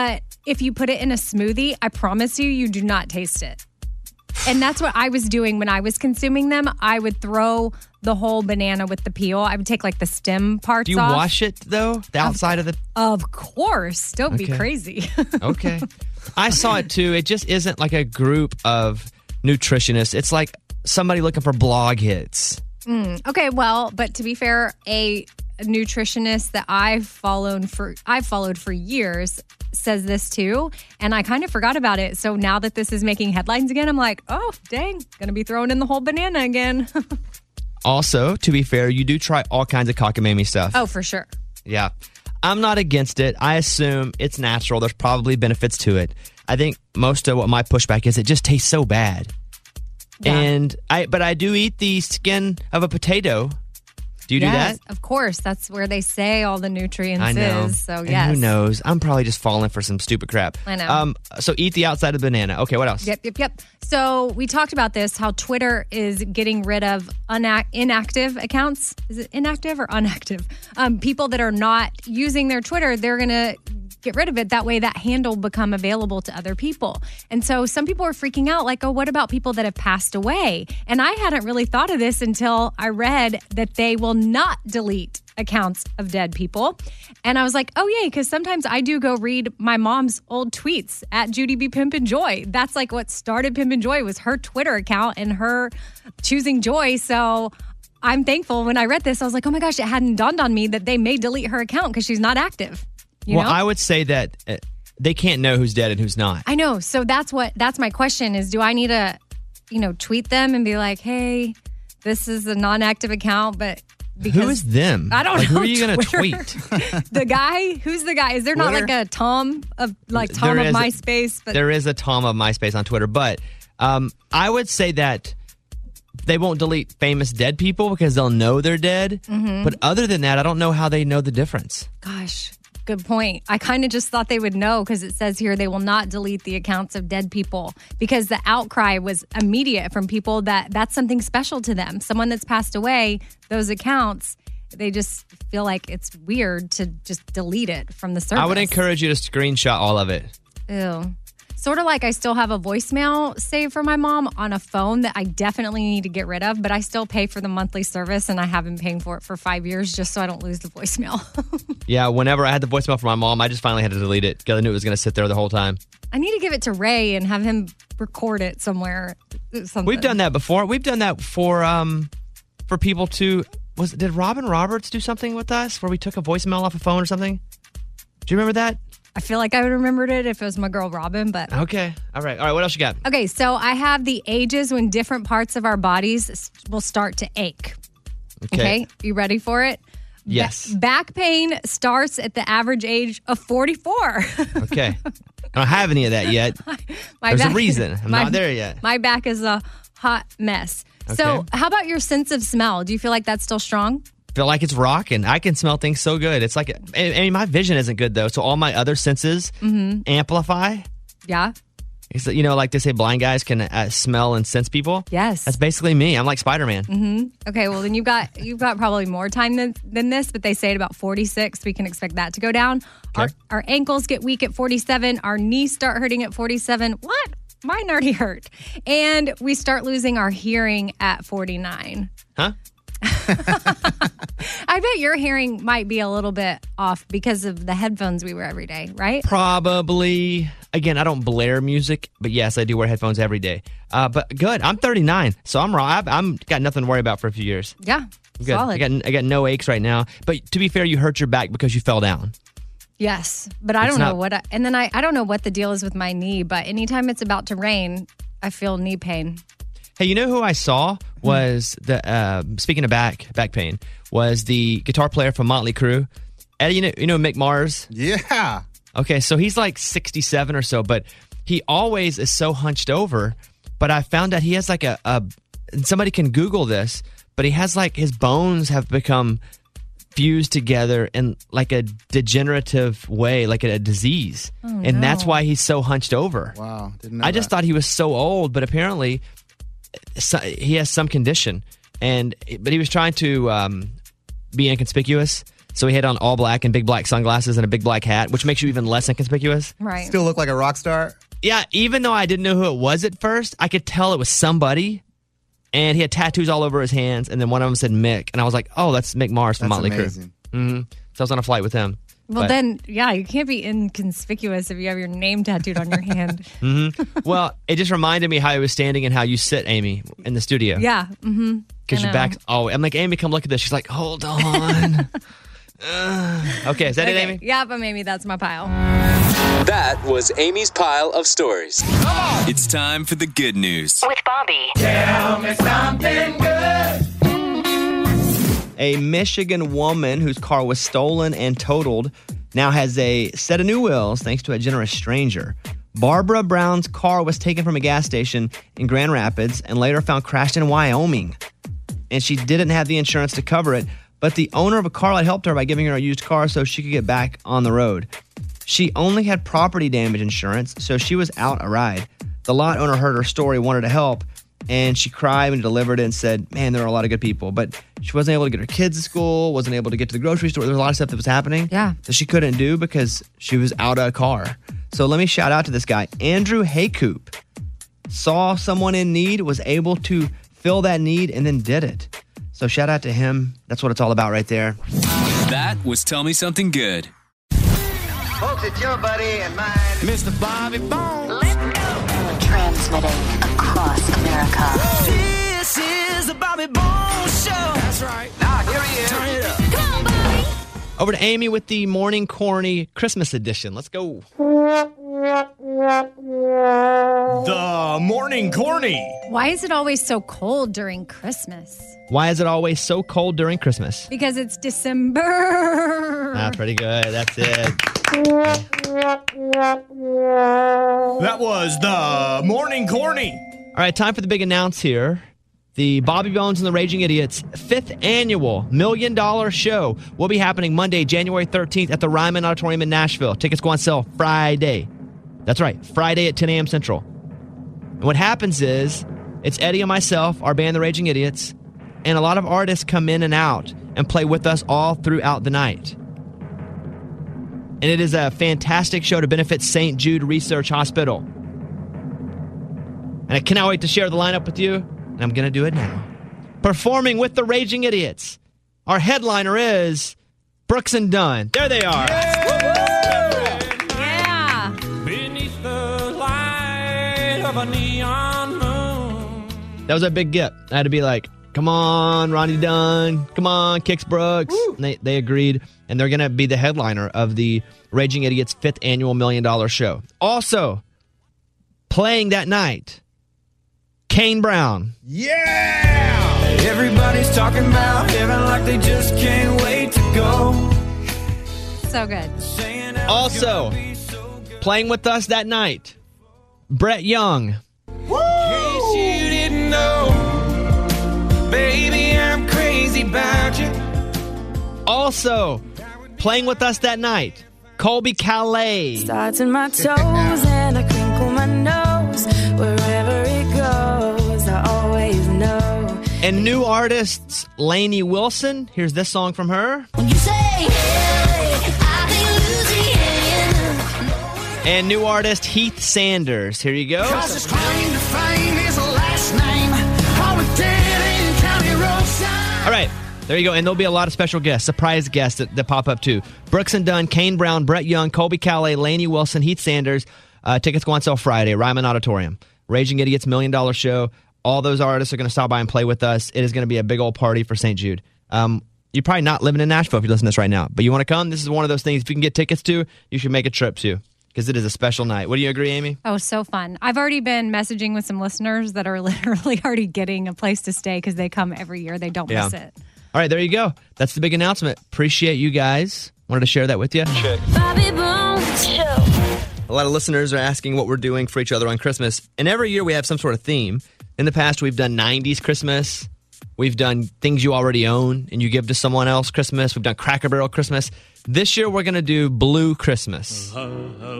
if you put it in a smoothie, I promise you do not taste it. And that's what I was doing when I was consuming them. I would throw the whole banana with the peel. I would take like the stem parts Do you off. wash it, though? The outside of the... Of course. Don't be Okay. crazy. Okay. I saw it, too. It just isn't like a group of nutritionists. It's like somebody looking for blog hits. Okay, well, but to be fair, a nutritionist that I've followed for years says this too, and I kind of forgot about it. So now that this is making headlines again, I'm like, oh, dang, gonna be throwing in the whole banana again. Also, to be fair, you do try all kinds of cockamamie stuff. Oh, for sure. Yeah. I'm not against it. I assume it's natural. There's probably benefits to it. I think most of what my pushback is, it just tastes so bad. Yeah. But I do eat the skin of a potato. Do you do that? Of course. That's where they say all the nutrients I know. is. So, And yes. who knows? I'm probably just falling for some stupid crap. I know. So eat the outside of the banana. Okay, what else? Yep. So we talked about this, how Twitter is getting rid of inactive accounts. Is it inactive or unactive? People that are not using their Twitter, they're going to get rid of it. That way that handle become available to other people. And so some people are freaking out like, oh, what about people that have passed away? And I hadn't really thought of this until I read that they will not delete accounts of dead people. And I was like, oh, yay, because sometimes I do go read my mom's old tweets at Judy B. Pimpin' Joy. That's like what started Pimpin' Joy was her Twitter account and her choosing joy. So I'm thankful when I read this. I was like, oh my gosh, it hadn't dawned on me that they may delete her account because she's not active. You know? I would say that they can't know who's dead and who's not. I know. So that's my question is, do I need to, tweet them and be like, hey, this is a non-active account, but because who is them? I don't know. Who are you going to Twitter. tweet? The guy? Who's the guy? Is there not like a Tom of MySpace? But there is a Tom of MySpace on Twitter, but I would say that they won't delete famous dead people because they'll know they're dead. Mhm. But other than that, I don't know how they know the difference. Gosh, good point. I kind of just thought they would know because it says here they will not delete the accounts of dead people because the outcry was immediate from people that's something special to them. Someone that's passed away, those accounts, they just feel like it's weird to just delete it from the service. I would encourage you to screenshot all of it. Ew. Sort of like I still have a voicemail saved for my mom on a phone that I definitely need to get rid of, but I still pay for the monthly service and I have been paying for it for 5 years just so I don't lose the voicemail. Yeah, whenever I had the voicemail from my mom, I just finally had to delete it because I knew it was going to sit there the whole time. I need to give it to Ray and have him record it somewhere. Something. We've done that before. We've done that for people to... Did Robin Roberts do something with us where we took a voicemail off a phone or something? Do you remember that? I feel like I would have remembered it if it was my girl Robin, but... Okay. All right. What else you got? Okay, so I have the ages when different parts of our bodies will start to ache. Okay. You ready for it? Yes. Back pain starts at the average age of 44. Okay. I don't have any of that yet. There's a reason. I'm not there yet. My back is a hot mess. So how about your sense of smell? Do you feel like that's still strong? Feel like it's rocking. I can smell things so good. It's like, I mean, my vision isn't good though. So all my other senses amplify. Yeah. It's, like they say blind guys can smell and sense people. Yes. That's basically me. I'm like Spider-Man. Okay, well then you've got probably more time than this, but they say at about 46 we can expect that to go down. Okay. Our ankles get weak at 47. Our knees start hurting at 47. What? Mine already hurt. And we start losing our hearing at 49. Huh? I bet your hearing might be a little bit off because of the headphones we wear every day, right? Probably. Again, I don't blare music, but yes, I do wear headphones every day. But good. I'm 39, so I'm wrong. I'm got nothing to worry about for a few years. Yeah, I'm good. solid. I got no aches right now. But to be fair, you hurt your back because you fell down. Yes, but I don't know what. I don't know what the deal is with my knee. But anytime it's about to rain, I feel knee pain. Hey, you know who I saw was speaking of back pain, was the guitar player from Motley Crue. Eddie, you know Mick Mars? Yeah. Okay, so he's like 67 or so, but he always is so hunched over. But I found out he has like and somebody can Google this, but he has like his bones have become fused together in like a degenerative way, like a disease. Oh, and that's why he's so hunched over. Wow. Didn't know I just thought he was so old, but apparently he has some condition. But he was trying to be inconspicuous. So he had on all black and big black sunglasses and a big black hat, which makes you even less inconspicuous. Right. Still look like a rock star? Yeah, even though I didn't know who it was at first, I could tell it was somebody. And he had tattoos all over his hands, and then one of them said Mick. And I was like, oh, that's Mick Mars from Motley Crue. Mm-hmm. So I was on a flight with him. Well, then, yeah, you can't be inconspicuous if you have your name tattooed on your hand. Mm-hmm. Well, it just reminded me how he was standing and how you sit, Amy, in the studio. Yeah. Mm-hmm. Because your back's... Oh, I'm like, Amy, come look at this. She's like, hold on. Okay, is that it, Amy? Yeah, but maybe that's my pile. That was Amy's pile of stories. It's time for the good news. With Bobby. Tell me something good. A Michigan woman whose car was stolen and totaled now has a set of new wheels thanks to a generous stranger. Barbara Brown's car was taken from a gas station in Grand Rapids and later found crashed in Wyoming. And she didn't have the insurance to cover it, but the owner of a car lot helped her by giving her a used car so she could get back on the road. She only had property damage insurance, so she was out a ride. The lot owner heard her story, wanted to help, and she cried when delivered it and said, man, there are a lot of good people. But she wasn't able to get her kids to school, wasn't able to get to the grocery store. There was a lot of stuff that was happening that she couldn't do because she was out of a car. So let me shout out to this guy. Andrew Haycoop saw someone in need, was able to fill that need, and then did it. So shout out to him. That's what it's all about right there. That was Tell Me Something Good. Folks, it's your buddy and mine, Mr. Bobby Bones. Let's go. Transmitting across America. This is the Bobby Bones Show. That's right. Now, here he is. Turn it up. Come on, Bobby. Over to Amy with the Morning Corny Christmas edition. Let's go. The Morning Corny. Why is it always so cold during Christmas? Why is it always so cold during Christmas? Because it's December. Ah, pretty good. That's it. That was the Morning Corny. All right, time for the big announce here. The Bobby Bones and the Raging Idiots 5th annual $1 Million Show will be happening Monday, January 13th at the Ryman Auditorium in Nashville. Tickets go on sale Friday. That's right, Friday at 10 a.m. Central. And what happens is, it's Eddie and myself, our band, the Raging Idiots, and a lot of artists come in and out and play with us all throughout the night. And it is a fantastic show to benefit St. Jude Research Hospital. And I cannot wait to share the lineup with you, and I'm going to do it now. Performing with the Raging Idiots, our headliner is Brooks and Dunn. There they are. Yeah. Beneath the light of a neon moon. That was a big get. I had to be like, come on, Ronnie Dunn. Come on, Kix Brooks. And they agreed, and they're going to be the headliner of the Raging Idiots 5th annual $1 Million Show. Also, playing that night, Kane Brown. Yeah! Everybody's talking about heaven like they just can't wait to go. So good. Also, playing with us that night, Brett Young. In case you didn't know, baby, I'm crazy about you. Also, playing with us that night, Colby Calais. Starts in my toes and I crinkle my nose. Wherever it goes, I always know. And new artists, Lainey Wilson. Here's this song from her. When you say, hey, I be losing. And new artist, Heath Sanders. Here you go. Cause his claim to fame is a last name. Always dead in County Roadside. All right. There you go. And there'll be a lot of special guests, surprise guests that pop up too. Brooks and Dunn, Kane Brown, Brett Young, Colby Calais, Lainey Wilson, Heath Sanders. Tickets go on sale Friday, Ryman Auditorium. Raging Idiots $1 Million Show. All those artists are going to stop by and play with us. It is going to be a big old party for St. Jude. You're probably not living in Nashville if you listen to this right now, but you want to come? This is one of those things. If you can get tickets to, you should make a trip to, because it is a special night. What do you agree, Amy? Oh, so fun. I've already been messaging with some listeners that are literally already getting a place to stay because they come every year. They don't miss it. All right, there you go. That's the big announcement. Appreciate you guys. Wanted to share that with you. Bobby Bones Show. A lot of listeners are asking what we're doing for each other on Christmas. And every year we have some sort of theme. In the past, we've done 90s Christmas. We've done things you already own and you give to someone else Christmas. We've done Cracker Barrel Christmas. This year, we're going to do Blue Christmas. So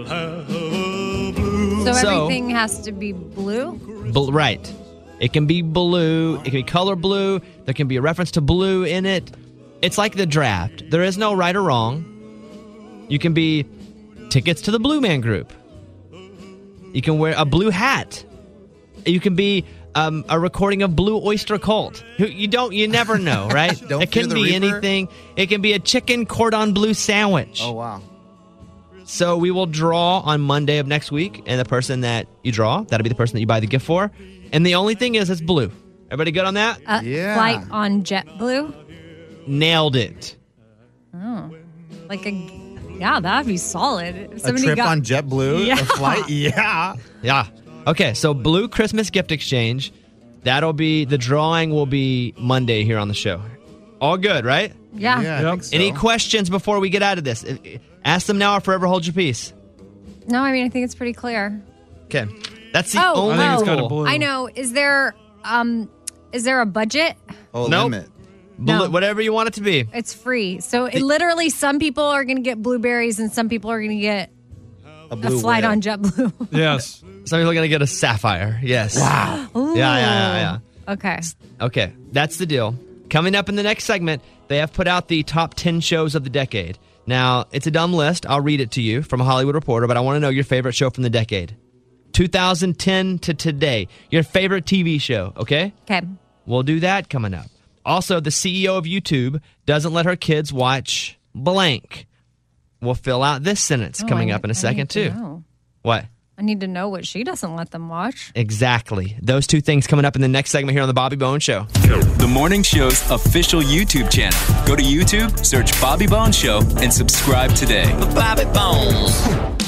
everything has to be blue? Right. It can be blue. It can be color blue. There can be a reference to blue in it. It's like the draft. There is no right or wrong. You can be tickets to the Blue Man Group. You can wear a blue hat. You can be a recording of Blue Oyster Cult. You never know, right? Don't It can fear the be Reaper? anything. It can be a chicken cordon bleu sandwich. Oh, wow. So we will draw on Monday of next week, and the person that you draw, that'll be the person that you buy the gift for. And the only thing is, it's blue. Everybody good on that? Flight on JetBlue. Nailed it. Oh, yeah, that'd be solid. If A trip on JetBlue? Yeah. A flight? Yeah. Yeah. Okay, so Blue Christmas Gift Exchange. That'll be, the drawing will be Monday here on the show. All good, right? Yeah. Yeah, I think so. Any questions before we get out of this? Ask them now or forever hold your peace. No, I mean, I think it's pretty clear. Okay. That's the only I think it's got a rule. blue. I know. Is there a budget? Oh, Nope. limit. No. Whatever you want it to be. It's free. So literally some people are going to get blueberries and some people are going to get A a blue flight whale. on JetBlue. Yes. Some people are going to get a sapphire. Yes. Wow. Yeah. Okay. Okay, that's the deal. Coming up in the next segment, they have put out the top 10 shows of the decade. Now, it's a dumb list. I'll read it to you from a Hollywood Reporter, but I want to know your favorite show from the decade. 2010 to today. Your favorite TV show, okay? Okay. We'll do that coming up. Also, the CEO of YouTube doesn't let her kids watch blank. We'll fill out this sentence coming up in a second, too. What? I need to know what she doesn't let them watch. Exactly. Those two things coming up in the next segment here on The Bobby Bones Show. The morning show's official YouTube channel. Go to YouTube, search Bobby Bones Show, and subscribe today. Bobby Bones.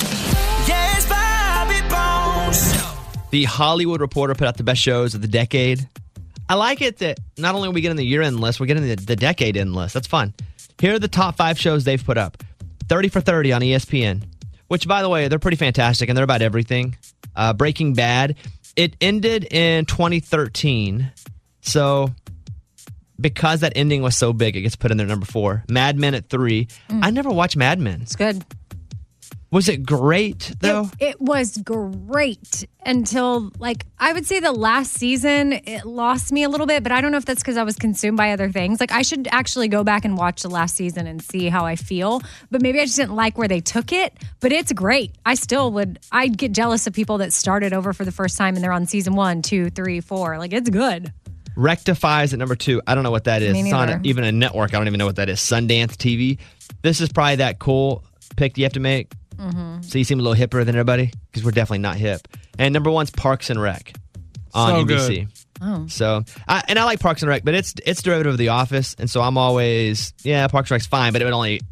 Yes, Bobby Bones. The Hollywood Reporter put out the best shows of the decade. I like it that not only are we getting the year-end list, we're getting the decade-end list. That's fun. Here are the top 5 shows they've put up. 30 for 30 on ESPN, which, by the way, they're pretty fantastic, and they're about everything. Breaking Bad. It ended in 2013, so because that ending was so big, it gets put in there number 4. Mad Men at 3. I never watched Mad Men. It's good. Was it great, though? It was great until, I would say the last season, it lost me a little bit, but I don't know if that's because I was consumed by other things. I should actually go back and watch the last season and see how I feel, but maybe I just didn't like where they took it, but it's great. I'd get jealous of people that started over for the first time and they're on season 1, 2, 3, 4. It's good. Rectifies at number 2. I don't know what that is. Me It's on neither. even a network. I don't even know what that is. Sundance TV. This is probably that cool pick you have to make. Mm-hmm. So you seem a little hipper than everybody because we're definitely not hip. And number 1's Parks and Rec on So NBC. good. Oh. So I like Parks and Rec, but it's derivative of The Office, and so I'm always Parks and Rec's fine, but it only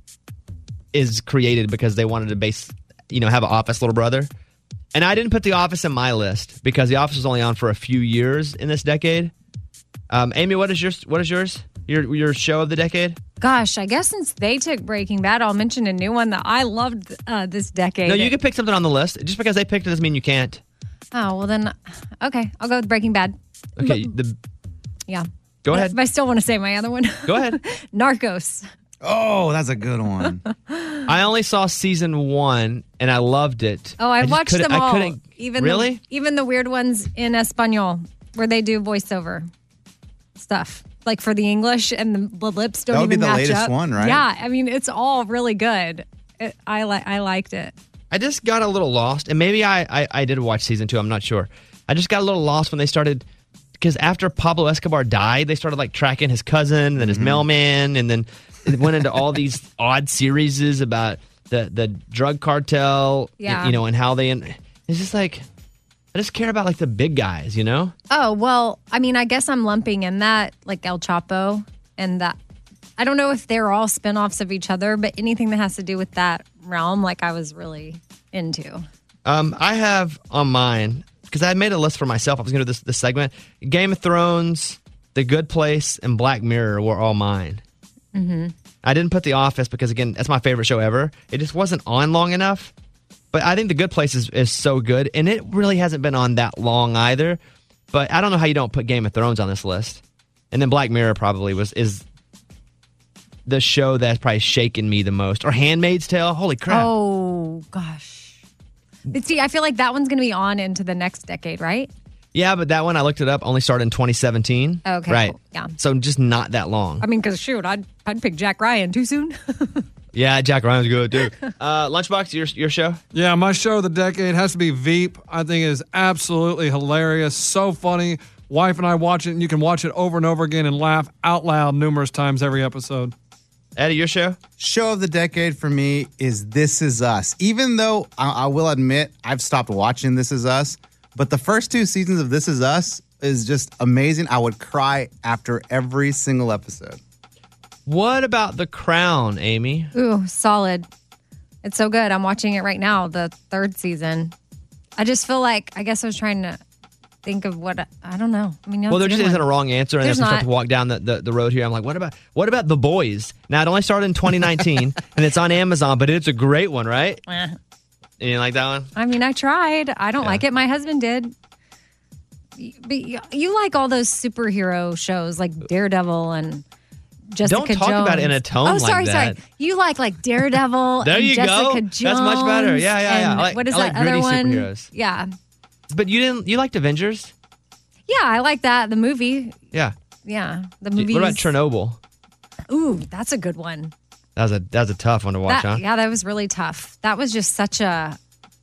is created because they wanted to have an Office little brother. And I didn't put The Office in my list because The Office was only on for a few years in this decade. Amy, what is yours? Your show of the decade? Gosh, I guess since they took Breaking Bad, I'll mention a new one that I loved this decade. No, you can pick something on the list. Just because they picked it doesn't mean you can't. Oh, well then, okay, I'll go with Breaking Bad. Okay, Yeah. Go ahead. But I still want to say my other one. Go ahead. Narcos. Oh, that's a good one. I only saw season 1 and I loved it. Oh, I just watched couldn't- them all. I couldn't. Really? Even the weird ones in Espanol where they do voiceover stuff. For the English and the lips don't That would be even the match latest up. one, right? Yeah, I mean it's all really good. I liked it. I just got a little lost, and maybe I did watch season 2. I'm not sure. I just got a little lost when they started, because after Pablo Escobar died, they started tracking his cousin and then his mailman, and then it went into all these odd series about the drug cartel, Yeah. and how they. It's just I just care about the big guys, Oh, well, I mean, I guess I'm lumping in that El Chapo and that. I don't know if they're all spinoffs of each other, but anything that has to do with that realm, I was really into. I have on mine, because I made a list for myself. I was going to do this segment. Game of Thrones, The Good Place, and Black Mirror were all mine. Mm-hmm. I didn't put The Office because, again, that's my favorite show ever. It just wasn't on long enough. But I think The Good Place is so good, and it really hasn't been on that long either. But I don't know how you don't put Game of Thrones on this list. And then Black Mirror probably is the show that's probably shaken me the most. Or Handmaid's Tale. Holy crap. Oh, gosh. But see, I feel like that one's going to be on into the next decade, right? Yeah, but that one, I looked it up, only started in 2017. Okay, Right. cool. Yeah. So just not that long. I mean, because shoot, I'd pick Jack Ryan too soon. Yeah, Jack Ryan's good, too. Lunchbox, your show? Yeah, my show of the decade has to be Veep. I think it is absolutely hilarious, so funny. Wife and I watch it, and you can watch it over and over again and laugh out loud numerous times every episode. Eddie, your show? Show of the decade for me is This Is Us. Even though I will admit I've stopped watching This Is Us, but the first 2 seasons of This Is Us is just amazing. I would cry after every single episode. What about The Crown, Amy? Ooh, solid. It's so good. I'm watching it right now, the 3rd season. I just feel like, I guess I was trying to think of what, I don't know. I mean, Well, there just isn't a wrong answer. And There's as we start not. to walk down the road here, I'm like, what about The Boys? Now, it only started in 2019, and it's on Amazon, but it's a great one, right? Eh. You didn't like that one? I mean, I tried. I don't like it. My husband did. But you like all those superhero shows like Daredevil and Jessica Don't talk Jones. about it in a tone oh, like sorry, that. sorry. You like Daredevil There and you Jessica go. Jones. That's much better. Yeah, yeah, yeah. and I like- what is I like that other gritty one? superheroes. Yeah. But you liked Avengers? Yeah, I like that. The movie. Yeah. Yeah. The movie. What about Chernobyl? Ooh, that's a good one. That was a tough one to watch, huh? Yeah, that was really tough. That was just such a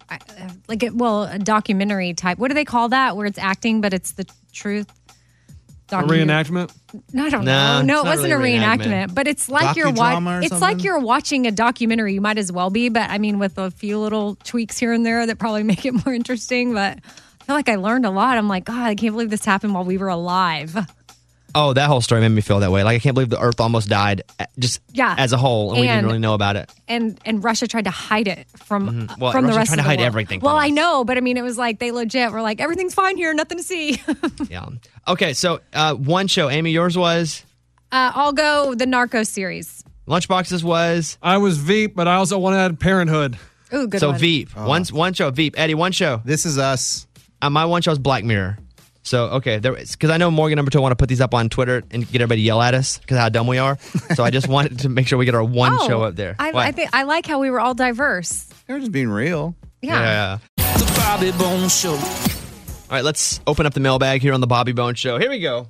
a documentary type. What do they call that? Where it's acting, but it's the truth. A reenactment? No, I don't No, know. No, it's it not wasn't really a a reenactment. reenactment. But it's like you're Docudrama or it's something? like you're watching a documentary. You might as well be, but I mean, with a few little tweaks here and there that probably make it more interesting. But I feel like I learned a lot. I'm like, God, I can't believe this happened while we were alive. Oh, that whole story made me feel that way. Like, I can't believe the Earth almost died, just Yeah. as a whole, and we didn't And- really know about it. And Russia tried to hide it from Well, from the Russia's rest trying of to the hide world. everything Well, from I us. know, but I mean, it was like they legit were like, everything's fine here, nothing to see. Yeah. Okay, so one show. Amy, yours was? I'll go the Narcos series. Lunchboxes was? I was Veep, but I also want to add Parenthood. Ooh, good So one. Veep. One show, Veep. Eddie, one show. This Is Us. My one show is Black Mirror. So, okay, because I know Morgan number 2 want to put these up on Twitter and get everybody to yell at us because how dumb we are. So I just wanted to make sure we get our one show up there. I think I like how we were all diverse. They were just being real. Yeah. The Bobby Bones Show. All right, let's open up the mailbag here on the Bobby Bones Show. Here we go.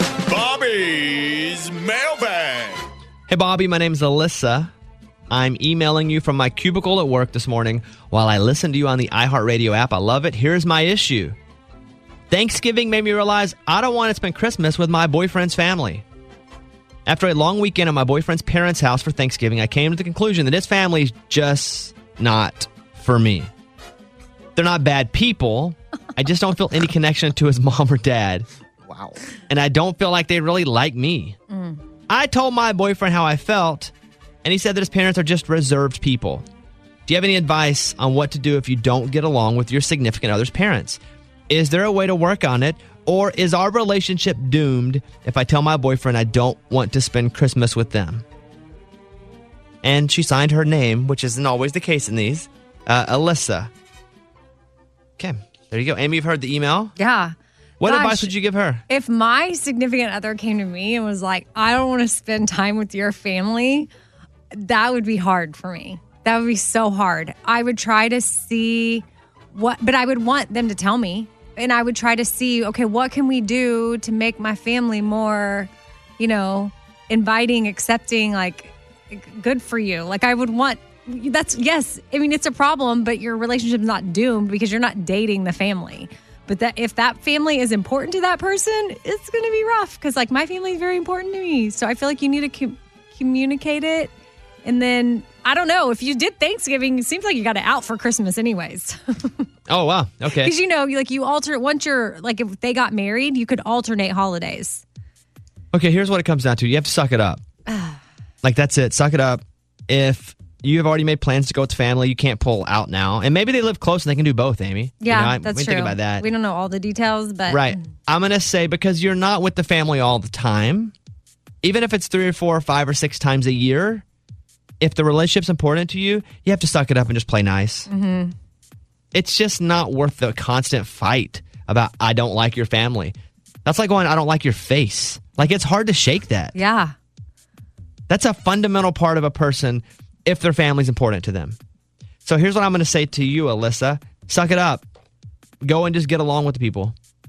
Bobby's mailbag. Hey, Bobby, my name's Alyssa. I'm emailing you from my cubicle at work this morning while I listen to you on the iHeartRadio app. I love it. Here's my issue. Thanksgiving made me realize I don't want to spend Christmas with my boyfriend's family. After a long weekend at my boyfriend's parents' house for Thanksgiving, I came to the conclusion that his family is just not for me. They're not bad people. I just don't feel any connection to his mom or dad. Wow. And I don't feel like they really like me. I told my boyfriend how I felt, and he said that his parents are just reserved people. Do you have any advice on what to do if you don't get along with your significant other's parents? Is there a way to work on it, or is our relationship doomed if I tell my boyfriend I don't want to spend Christmas with them? And she signed her name, which isn't always the case in these, Alyssa. Okay, there you go. Amy, you've heard the email. Yeah. What Gosh, advice would you give her? If my significant other came to me and was like, I don't want to spend time with your family, that would be hard for me. That would be so hard. I would try to see but I would want them to tell me. And I would try to see, okay, what can we do to make my family more, inviting, accepting, like good for you. Like I would want yes. I mean, it's a problem, but your relationship's not doomed because you're not dating the family. But that if that family is important to that person, it's going to be rough because like my family is very important to me. So I feel like you need to communicate it. And then I don't know if you did Thanksgiving, it seems like you got it out for Christmas anyways. Oh, wow. Okay. Because you alter once you're like if they got married, you could alternate holidays. Okay, here's what it comes down to. You have to suck it up. Like, that's it. Suck it up. If you have already made plans to go with family, you can't pull out now. And maybe they live close and they can do both, Amy. Yeah, we that's true. think about that. We don't know all the details, but Right. I'm going to say because you're not with the family all the time, even if it's 3 or 4 or 5 or 6 times a year, if the relationship's important to you, you have to suck it up and just play nice. Mm-hmm. It's just not worth the constant fight about, I don't like your family. That's like going, I don't like your face. Like, it's hard to shake that. Yeah. That's a fundamental part of a person if their family's important to them. So here's what I'm going to say to you, Alyssa. Suck it up. Go and just get along with the people.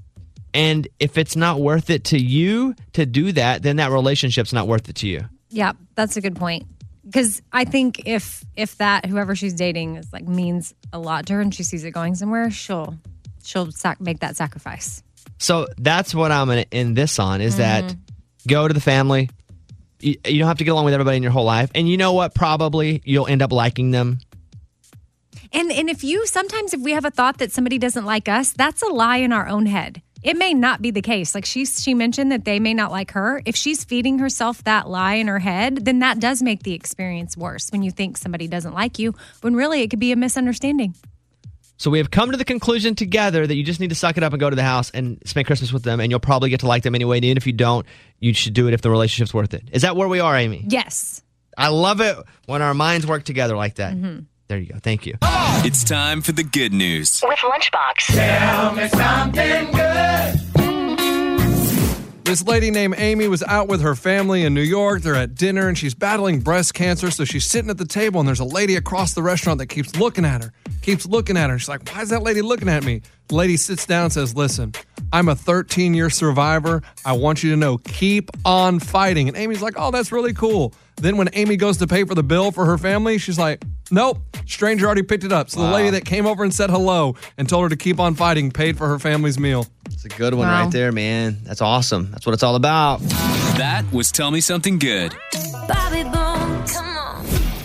And if it's not worth it to you to do that, then that relationship's not worth it to you. Yeah, that's a good point. Because I think if that whoever she's dating is like means a lot to her and she sees it going somewhere, she'll make that sacrifice. So that's what I'm going to end this on is that go to the family. You don't have to get along with everybody in your whole life. And you know what? Probably you'll end up liking them. And if we have a thought that somebody doesn't like us, that's a lie in our own head. It may not be the case. Like she mentioned that they may not like her. If she's feeding herself that lie in her head, then that does make the experience worse when you think somebody doesn't like you, when really it could be a misunderstanding. So we have come to the conclusion together that you just need to suck it up and go to the house and spend Christmas with them, and you'll probably get to like them anyway. And even if you don't, you should do it if the relationship's worth it. Is that where we are, Amy? Yes. I love it when our minds work together like that. There you go. Thank you. It's time for the good news. With Lunchbox. Tell me something good. This lady named Amy was out with her family in New York. They're at dinner and she's battling breast cancer. So she's sitting at the table and there's a lady across the restaurant that keeps looking at her. She's like, why is that lady looking at me? The lady sits down and says, listen, I'm a 13-year survivor. I want you to know, keep on fighting. And Amy's like, oh, that's really cool. Then when Amy goes to pay for the bill for her family, she's like, nope, stranger already picked it up. So the lady that came over and said hello and told her to keep on fighting paid for her family's meal. It's a good one right there, man. That's awesome. That's what it's all about. That was Tell Me Something Good. Bobby Bones, come on.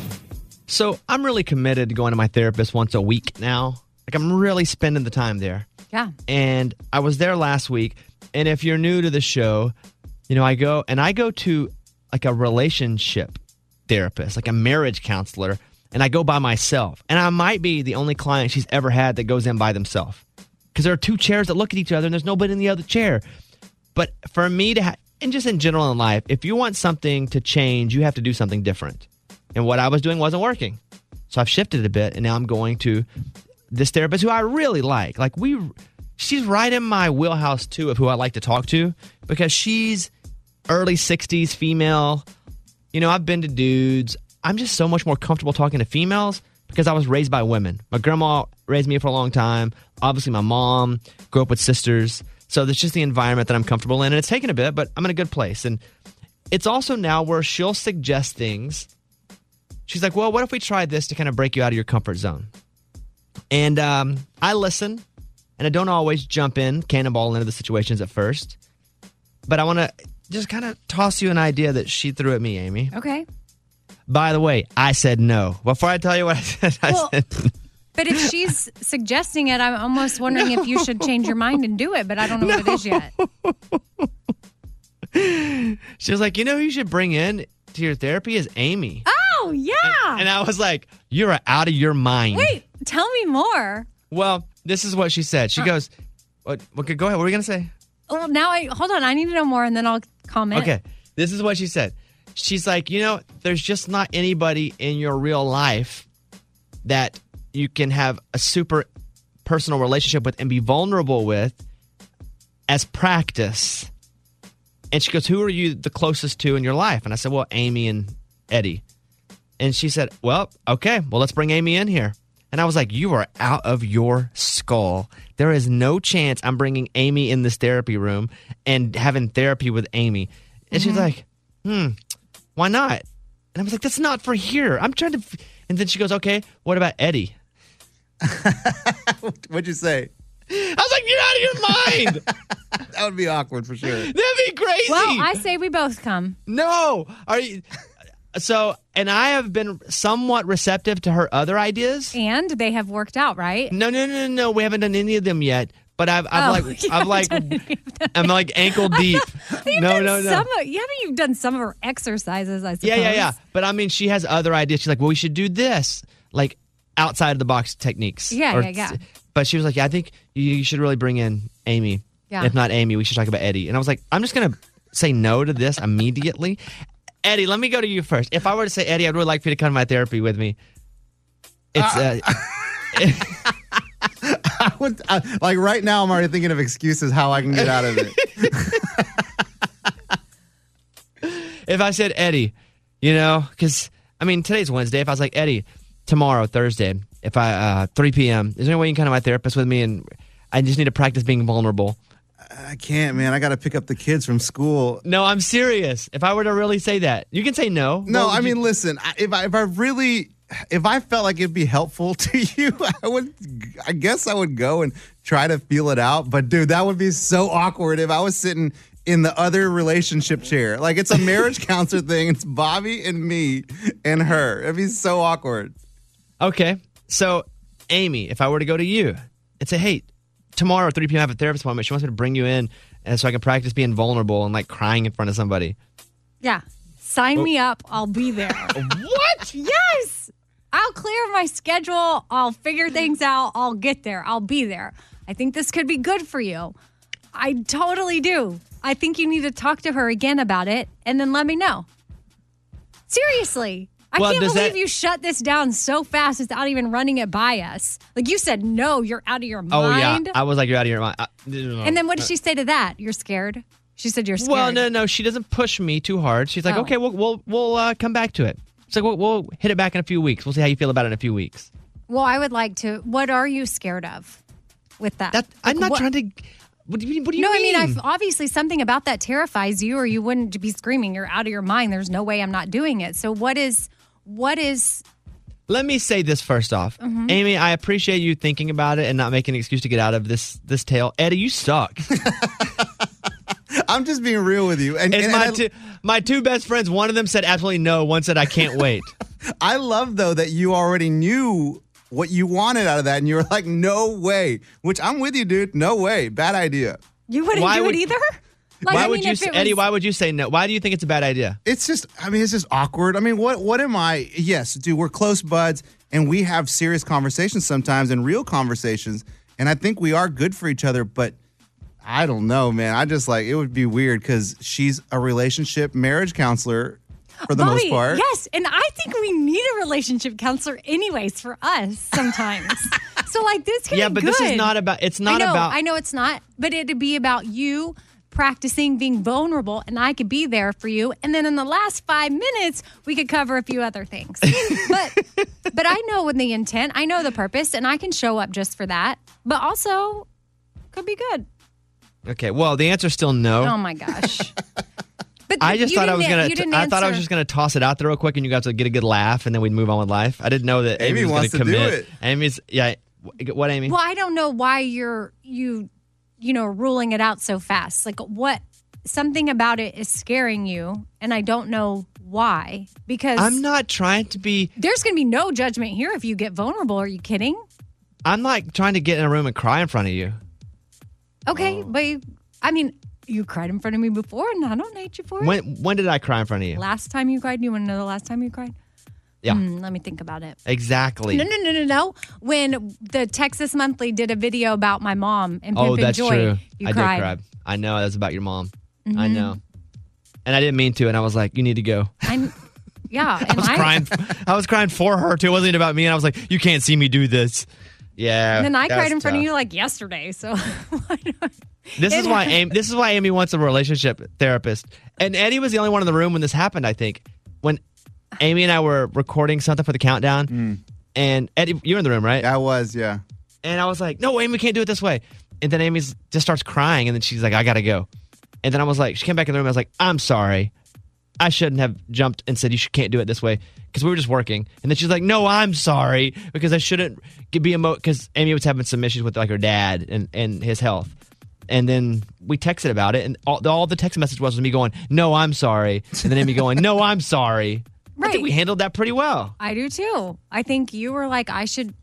So I'm really committed to going to my therapist once a week now. Like I'm really spending the time there. Yeah. And I was there last week. And if you're new to the show, you know, I go to like a relationship therapist, like a marriage counselor, and I go by myself. And I might be the only client she's ever had that goes in by themselves. Because there are two chairs that look at each other and there's nobody in the other chair. But for me to and just in general in life, if you want something to change, you have to do something different. And what I was doing wasn't working. So I've shifted a bit, and now I'm going to this therapist who I really like. She's right in my wheelhouse, too, of who I like to talk to, because she's early 60s female. You know, I've been to dudes. I'm just so much more comfortable talking to females because I was raised by women. My grandma raised me for a long time. Obviously, my mom grew up with sisters. So that's just the environment that I'm comfortable in. And it's taken a bit, but I'm in a good place. And it's also now where she'll suggest things. She's like, well, what if we tried this to kind of break you out of your comfort zone? And I listen, and I don't always jump in, cannonball into the situations at first. But I want to just kind of toss you an idea that she threw at me, Amy. Okay. By the way, I said no. Before I tell you what I said, I said no. But if she's suggesting it, I'm almost wondering if you should change your mind and do it, but I don't know what it is yet. She was like, you know who you should bring in to your therapy is Amy. Oh, yeah. And I was like, you're out of your mind. Wait, tell me more. Well, this is what she said. She goes, okay, go ahead. What were you going to say? Well, hold on. I need to know more, and then I'll comment. Okay, this is what she said. She's like, you know, there's just not anybody in your real life that you can have a super personal relationship with and be vulnerable with as practice. And she goes, who are you the closest to in your life? And I said, well, Amy and Eddie. And she said, well, okay, well, let's bring Amy in here. And I was like, you are out of your skull. There is no chance I'm bringing Amy in this therapy room and having therapy with Amy. And she's like, why not? And I was like, that's not for here. I'm trying to. And then she goes, okay, what about Eddie? What'd you say? I was like, you're out of your mind. That would be awkward for sure. That'd be crazy. Well, I say we both come. No. Are you? So, and I have been somewhat receptive to her other ideas. And they have worked out, right? No. We haven't done any of them yet. But I'm like ankle deep. You've done some of her exercises, I suppose. Yeah. But I mean, she has other ideas. She's like, well, we should do this, like outside of the box techniques. Yeah. But she was like, yeah, I think you should really bring in Amy. Yeah. If not Amy, we should talk about Eddie. And I was like, I'm just going to say no to this immediately. Eddie, let me go to you first. If I were to say, Eddie, I'd really like for you to come to my therapy with me. It's I would, like right now, I'm already thinking of excuses how I can get out of it. If I said, Eddie, you know, because, I mean, today's Wednesday. If I was like, Eddie, tomorrow, Thursday, if I 3 p.m., is there any way you can come to my therapist with me and I just need to practice being vulnerable? I can't, man. I got to pick up the kids from school. No, I'm serious. If I were to really say that, you can say no. No, I mean, listen, if I felt like it'd be helpful to you, I guess I would go and try to feel it out. But dude, that would be so awkward if I was sitting in the other relationship chair. Like, it's a marriage counselor thing. It's Bobby and me and her. It'd be so awkward. Okay. So, Amy, if I were to go to you and say, hey, tomorrow at 3 p.m. I have a therapist appointment. She wants me to bring you in and so I can practice being vulnerable and like crying in front of somebody. Yeah. Sign me up. I'll be there. What? Yes. I'll clear my schedule. I'll figure things out. I'll get there. I'll be there. I think this could be good for you. I totally do. I think you need to talk to her again about it and then let me know. Seriously. I can't believe you shut this down so fast without even running it by us. Like, you said, no, you're out of your mind. Oh, yeah. I was like, you're out of your mind. And then what did she say to that? You're scared? She said you're scared. Well, no. She doesn't push me too hard. She's like, okay, we'll come back to it. She's like, we'll hit it back in a few weeks. We'll see how you feel about it in a few weeks. Well, I would like to. What are you scared of with that? I'm not trying to... What do you mean? No, I mean, obviously something about that terrifies you or you wouldn't be screaming. You're out of your mind. There's no way I'm not doing it. So what is... Let me say this first off. Mm-hmm. Amy, I appreciate you thinking about it and not making an excuse to get out of this tale. Eddie, you suck. I'm just being real with you. And my two best friends, one of them said absolutely no. One said I can't wait. I love, though, that you already knew what you wanted out of that. And you were like, no way. Which I'm with you, dude. No way. Bad idea. You wouldn't do it either? Like, why would you, Eddie? Why would you say no? Why do you think it's a bad idea? It's just awkward. I mean, what am I? Yes, dude, we're close buds, and we have serious conversations sometimes and real conversations, and I think we are good for each other. But I don't know, man. I just it would be weird because she's a relationship marriage counselor for the most part. Yes, and I think we need a relationship counselor anyways for us sometimes. So this can be but good. This is not about. It's not about. I know it's not, but it'd be about you practicing being vulnerable, and I could be there for you. And then in the last 5 minutes, we could cover a few other things. But I know with the intent, I know the purpose, and I can show up just for that. But also, could be good. Okay, well, the answer's still no. Oh my gosh. But I just thought I was gonna. I thought I was answer. just gonna toss it out there real quick, and you guys would get a good laugh, and then we'd move on with life. I didn't know that Amy was wants gonna to commit. do it. Amy's What, Amy? Well, I don't know why you ruling it out so fast. Like, what? Something about it is scaring you, and I don't know why. Because I'm not trying to be. There's going to be no judgment here if you get vulnerable. Are you kidding? I'm not trying to get in a room and cry in front of you. Okay, but you cried in front of me before, and I don't hate you for it. When did I cry in front of you? Last time you cried? You want to know the last time you cried? Yeah. Let me think about it. Exactly. No. When the Texas Monthly did a video about my mom and Oh, Pimp that's and Joy, true. you I cried. did cry. I know that's about your mom. Mhm. I know, and I didn't mean to. And I was like, "You need to go." Yeah, I was crying. I was crying for her too. It wasn't about me. And I was like, "You can't see me do this." Yeah. And then I that cried was in front of tough. you like yesterday. So This is why Amy wants a relationship therapist. And Eddie was the only one in the room when this happened, I think. When Amy and I were recording something for the countdown. And Eddie, you were in the room, right? I was, yeah. And I was like, no, Amy, we can't do it this way. And then Amy just starts crying. And then she's like, I got to go. And then I was like, she came back in the room. I was like, I'm sorry. I shouldn't have jumped and said, can't do it this way. Because we were just working. And then she's like, no, I'm sorry. Because I shouldn't be because Amy was having some issues with her dad and his health. And then we texted about it. And all the text message was me going, no, I'm sorry. And then Amy going, no, I'm sorry. Right. I think we handled that pretty well. I do too. I think you were like,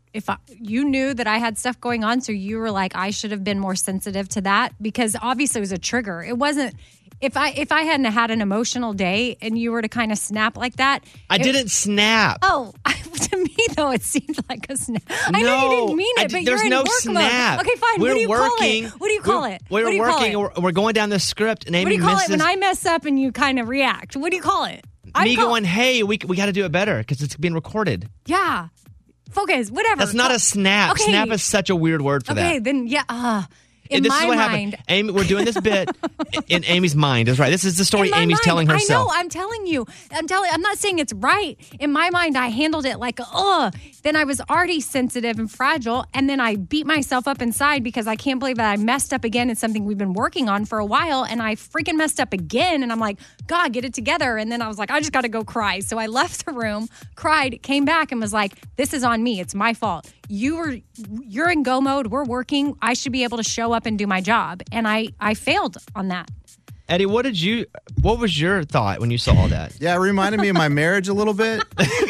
you knew that I had stuff going on, so you were like, I should have been more sensitive to that because obviously it was a trigger. It wasn't. If I hadn't had an emotional day and you were to kind of snap like that, I didn't snap. Oh, to me though, it seemed like a snap. I know you didn't mean it, but there's you're in no work snap. mode. Okay, fine. We're what do you working. call it? What do you call it? We're What do you call working. it? We're going down the script, and Amy What do you call misses. it when I mess up and you kind of react? What do you call it? Going, hey, we got to do it better because it's being recorded. Yeah. Focus. Whatever. That's not a snap. Okay. Snap is such a weird word for that. Okay, then yeah. In this my is what mind- happened. Amy, we're doing this bit in Amy's mind. That's right. This is the story In my Amy's mind, telling herself. I know. I'm telling you. I'm not saying it's right. In my mind, I handled it like, Then I was already sensitive and fragile, and then I beat myself up inside because I can't believe that I messed up again. It's something we've been working on for a while, and I freaking messed up again. And I'm like, God, get it together. And then I was like, I just got to go cry. So I left the room, cried, came back, and was like, this is on me. It's my fault. You're in go mode. We're working. I should be able to show up and do my job. And I failed on that. Eddie, what was your thought when you saw all that? Yeah, it reminded me of my marriage a little bit.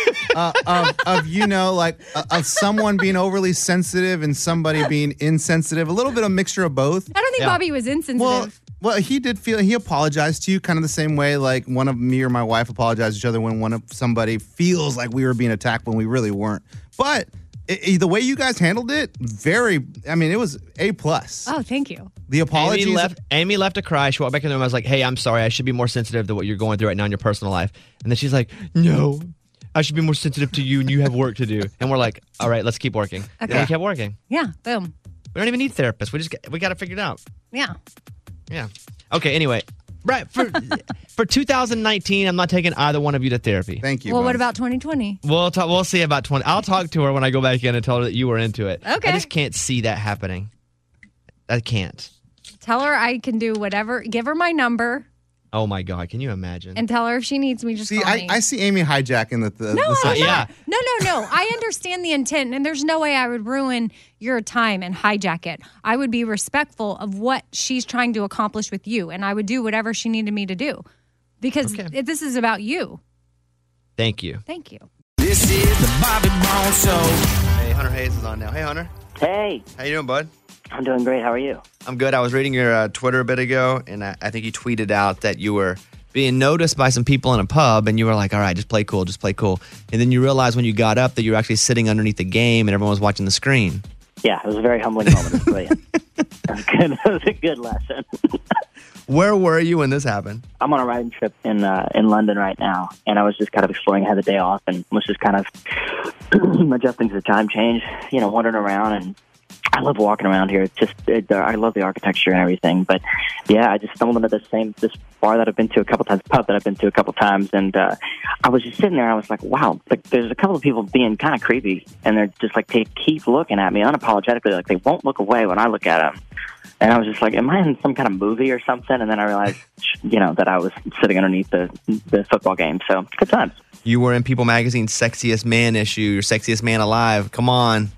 Of someone being overly sensitive and somebody being insensitive. A little bit of mixture of both. I don't think Bobby was insensitive. Well, he apologized to you kind of the same way like one of me or my wife apologized to each other when somebody feels like we were being attacked when we really weren't. But the way you guys handled it, it was A+. Oh, thank you. The apologies. Amy left to cry. She walked back in the room. I was like, hey, I'm sorry. I should be more sensitive to what you're going through right now in your personal life. And then she's like, no, I should be more sensitive to you and you have work to do. And we're like, all right, let's keep working. Okay. And we kept working. Yeah, boom. We don't even need therapists. We got to figure it out. Yeah. Yeah. Okay, anyway. Right. For 2019, I'm not taking either one of you to therapy. Thank you. Well, what about 2020? We'll see about 20. I'll talk to her when I go back in and tell her that you were into it. Okay. I just can't see that happening. I can't. Tell her I can do whatever. Give her my number Oh my God, can you imagine? and tell her if she needs me, just call me. I see Amy hijacking the No, session. I'm not. No. I understand the intent, and there's no way I would ruin your time and hijack it. I would be respectful of what she's trying to accomplish with you, and I would do whatever she needed me to do because this is about you. Thank you. Thank you. This is the Bobby Bones Show. Hey, Hunter Hayes is on now. Hey, Hunter. Hey. How you doing, bud? I'm doing great. How are you? I'm good. I was reading your Twitter a bit ago, and I think you tweeted out that you were being noticed by some people in a pub, and you were like, all right, just play cool. And then you realized when you got up that you were actually sitting underneath the game and everyone was watching the screen. Yeah, it was a very humbling moment. It was brilliant. It was a good lesson. Where were you when this happened? I'm on a riding trip in London right now, and I was just kind of exploring. I had the day off and was just kind of adjusting to the time change, wandering around. And I love walking around here. I love the architecture and everything. But yeah, I just stumbled into this bar that I've been to a couple times, pub that I've been to a couple times, and I was just sitting there. I was like, wow, like there's a couple of people being kind of creepy, and they're just like they keep looking at me unapologetically, like they won't look away when I look at them. And I was just like, am I in some kind of movie or something? And then I realized, that I was sitting underneath the football game. So good times. You were in People Magazine's Sexiest Man issue, your Sexiest Man Alive. Come on.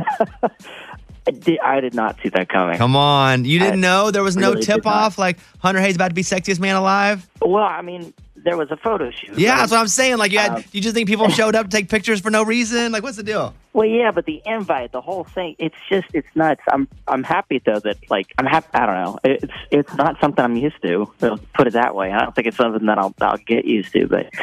I did not see that coming. Come on. You didn't know? There was no really tip-off like Hunter Hayes about to be Sexiest Man Alive? Well, I mean, there was a photo shoot. Yeah, that's what I'm saying. Like, you just think people showed up to take pictures for no reason? Like, what's the deal? Well, yeah, but the invite, the whole thing, it's nuts. I'm happy though that I'm happy. I don't know. It's not something I'm used to. I'll put it that way. I don't think it's something that I'll get used to. But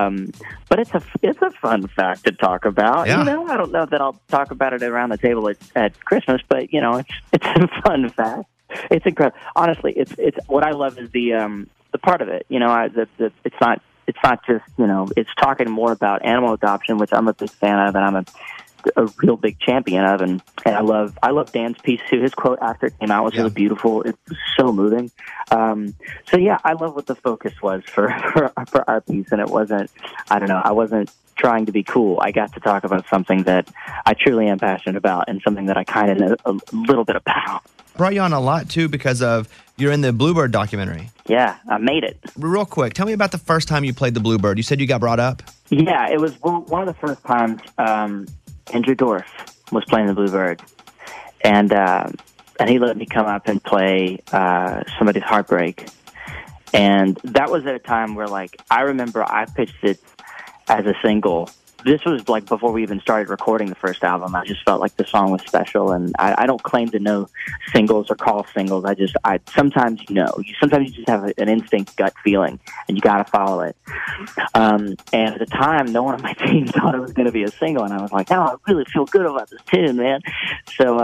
it's a fun fact to talk about. Yeah. I don't know that I'll talk about it around the table at Christmas, but it's a fun fact. It's incredible. Honestly, it's what I love is the part of it. It's not just it's talking more about animal adoption, which I'm a big fan of, and I'm a real big champion of, and I love Dan's piece too. His quote after it came out was really beautiful. It was so moving. So yeah, I love what the focus was for our piece, and it wasn't. I don't know. I wasn't trying to be cool. I got to talk about something that I truly am passionate about, and something that I kind of know a little bit about. Brought you on a lot too because of you're in the Bluebird documentary. Yeah, I made it. Real quick, tell me about the first time you played the Bluebird. You said you got brought up. Yeah, it was one of the first times. Andrew Dorff was playing the Bluebird, and he let me come up and play Somebody's Heartbreak. And that was at a time where, I remember I pitched it as a single. This was, before we even started recording the first album. I just felt like the song was special, and I don't claim to know singles or call singles. Sometimes sometimes you just have an instinct gut feeling, and you got to follow it. And at the time, no one on my team thought it was going to be a single, and I was like, I really feel good about this tune, man. So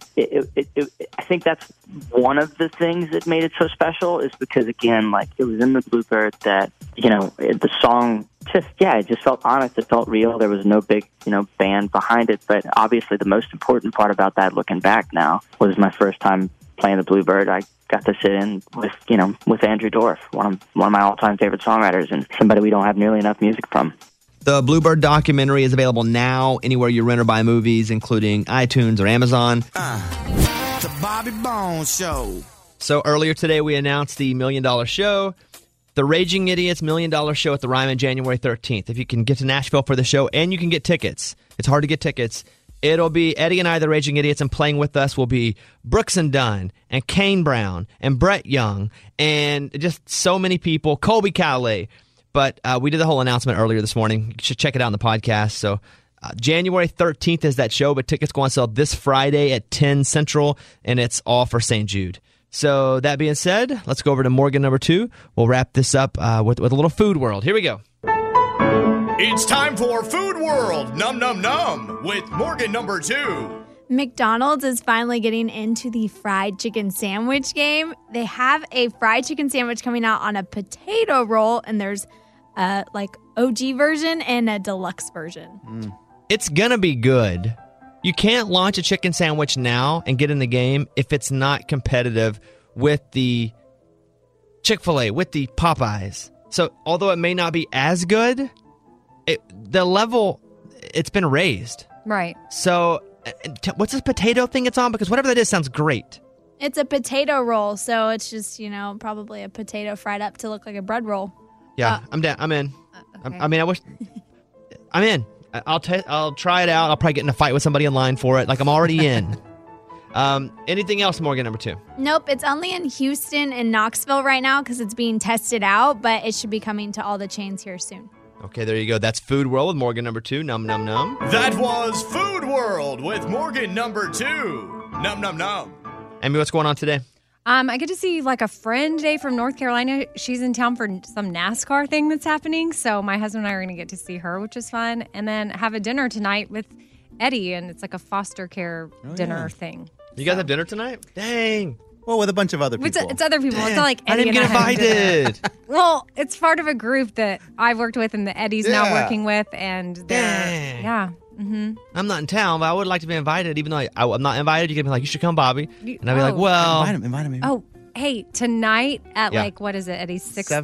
I think that's one of the things that made it so special is because, again, it was in the Bluebird that, the song it just felt honest. It felt real. There was no big, band behind it. But obviously the most important part about that, looking back now, was my first time playing the Bluebird, I got to sit in with Andrew Dorff, one of my all-time favorite songwriters, and somebody we don't have nearly enough music from. The Bluebird documentary is available now anywhere you rent or buy movies, including iTunes or Amazon. The Bobby Bones Show. So earlier today, we announced the $1 Million Show, the Raging Idiots $1 Million Show at the Ryman, January 13th. If you can get to Nashville for the show, and you can get tickets. It's hard to get tickets. It'll be Eddie and I, the Raging Idiots, and playing with us will be Brooks and Dunn, and Kane Brown, and Brett Young, and just so many people, Colby Cowley. But we did the whole announcement earlier this morning. You should check it out on the podcast. So January 13th is that show, but tickets go on sale this Friday at 10 Central, and it's all for St. Jude. So that being said, let's go over to Morgan number 2. We'll wrap this up with a little Food World. Here we go. It's time for Food World Num Num Num with Morgan number 2. McDonald's is finally getting into the fried chicken sandwich game. They have a fried chicken sandwich coming out on a potato roll, and there's like OG version and a deluxe version. It's gonna be good. You can't launch a chicken sandwich now and get in the game if it's not competitive with the Chick-fil-A, with the Popeyes. So although it may not be as good, the level, it's been raised. Right. So what's this potato thing it's on? Because whatever that is sounds great. It's a potato roll, so it's just, probably a potato fried up to look like a bread roll. Yeah, I'm down. I'm in. Okay. I wish. I'm in. I'll try it out. I'll probably get in a fight with somebody in line for it. Like, I'm already in. Anything else, Morgan, number 2? Nope, it's only in Houston and Knoxville right now because it's being tested out, but it should be coming to all the chains here soon. Okay, there you go. That's Food World with Morgan number 2. Num, num, num. That was Food World with Morgan number 2. Num Num Num. Amy, what's going on today? I get to see like a friend today from North Carolina. She's in town for some NASCAR thing that's happening. So my husband and I are going to get to see her, which is fun. And then have a dinner tonight with Eddie. And it's like a foster care dinner thing. You guys have dinner tonight? Dang. Well, with a bunch of other people. It's other people. It's not like I Eddie didn't get and I have invited. dinner. Well, it's part of a group that I've worked with and that Eddie's now working with. And they're, yeah. Mm-hmm. I'm not in town, but I would like to be invited. Even though I'm not invited, you can be like, you should come, Bobby. And I'd be like, well. Invite him. Oh, hey, tonight at what is it, Eddie?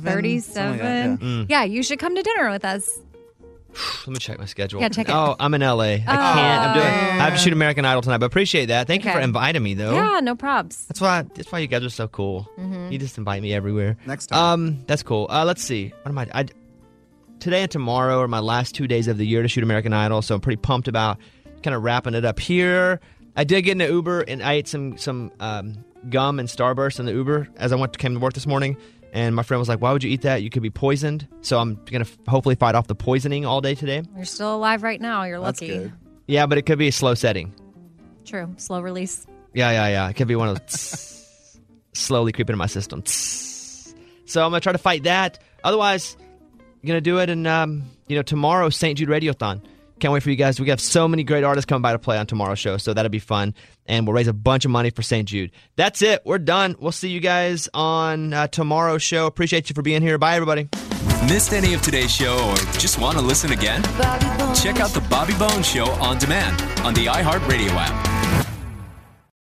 6:37? Yeah, you should come to dinner with us. Let me check my schedule. Yeah, check it. Oh, I'm in LA. I can't. I have to shoot American Idol tonight, but appreciate that. Thank you for inviting me, though. Yeah, no probs. That's why you guys are so cool. Mhm. You just invite me everywhere. Next time. That's cool. Let's see. What am I today and tomorrow are my last 2 days of the year to shoot American Idol, so I'm pretty pumped about kind of wrapping it up here. I did get in an Uber and I ate some gum and Starburst in the Uber as I came to work this morning. And my friend was like, why would you eat that? You could be poisoned. So I'm going to hopefully fight off the poisoning all day today. You're still alive right now. You're lucky. That's good. Yeah, but it could be a slow setting. True. Slow release. Yeah. It could be one of those slowly creeping in my system. So I'm going to try to fight that. Otherwise, I'm going to do it. And, tomorrow, St. Jude Radiothon. Can't wait for you guys. We have so many great artists coming by to play on tomorrow's show, so that'll be fun. And we'll raise a bunch of money for St. Jude. That's it. We're done. We'll see you guys on tomorrow's show. Appreciate you for being here. Bye, everybody. Missed any of today's show or just want to listen again? Check out the Bobby Bones Show on demand on the iHeartRadio app.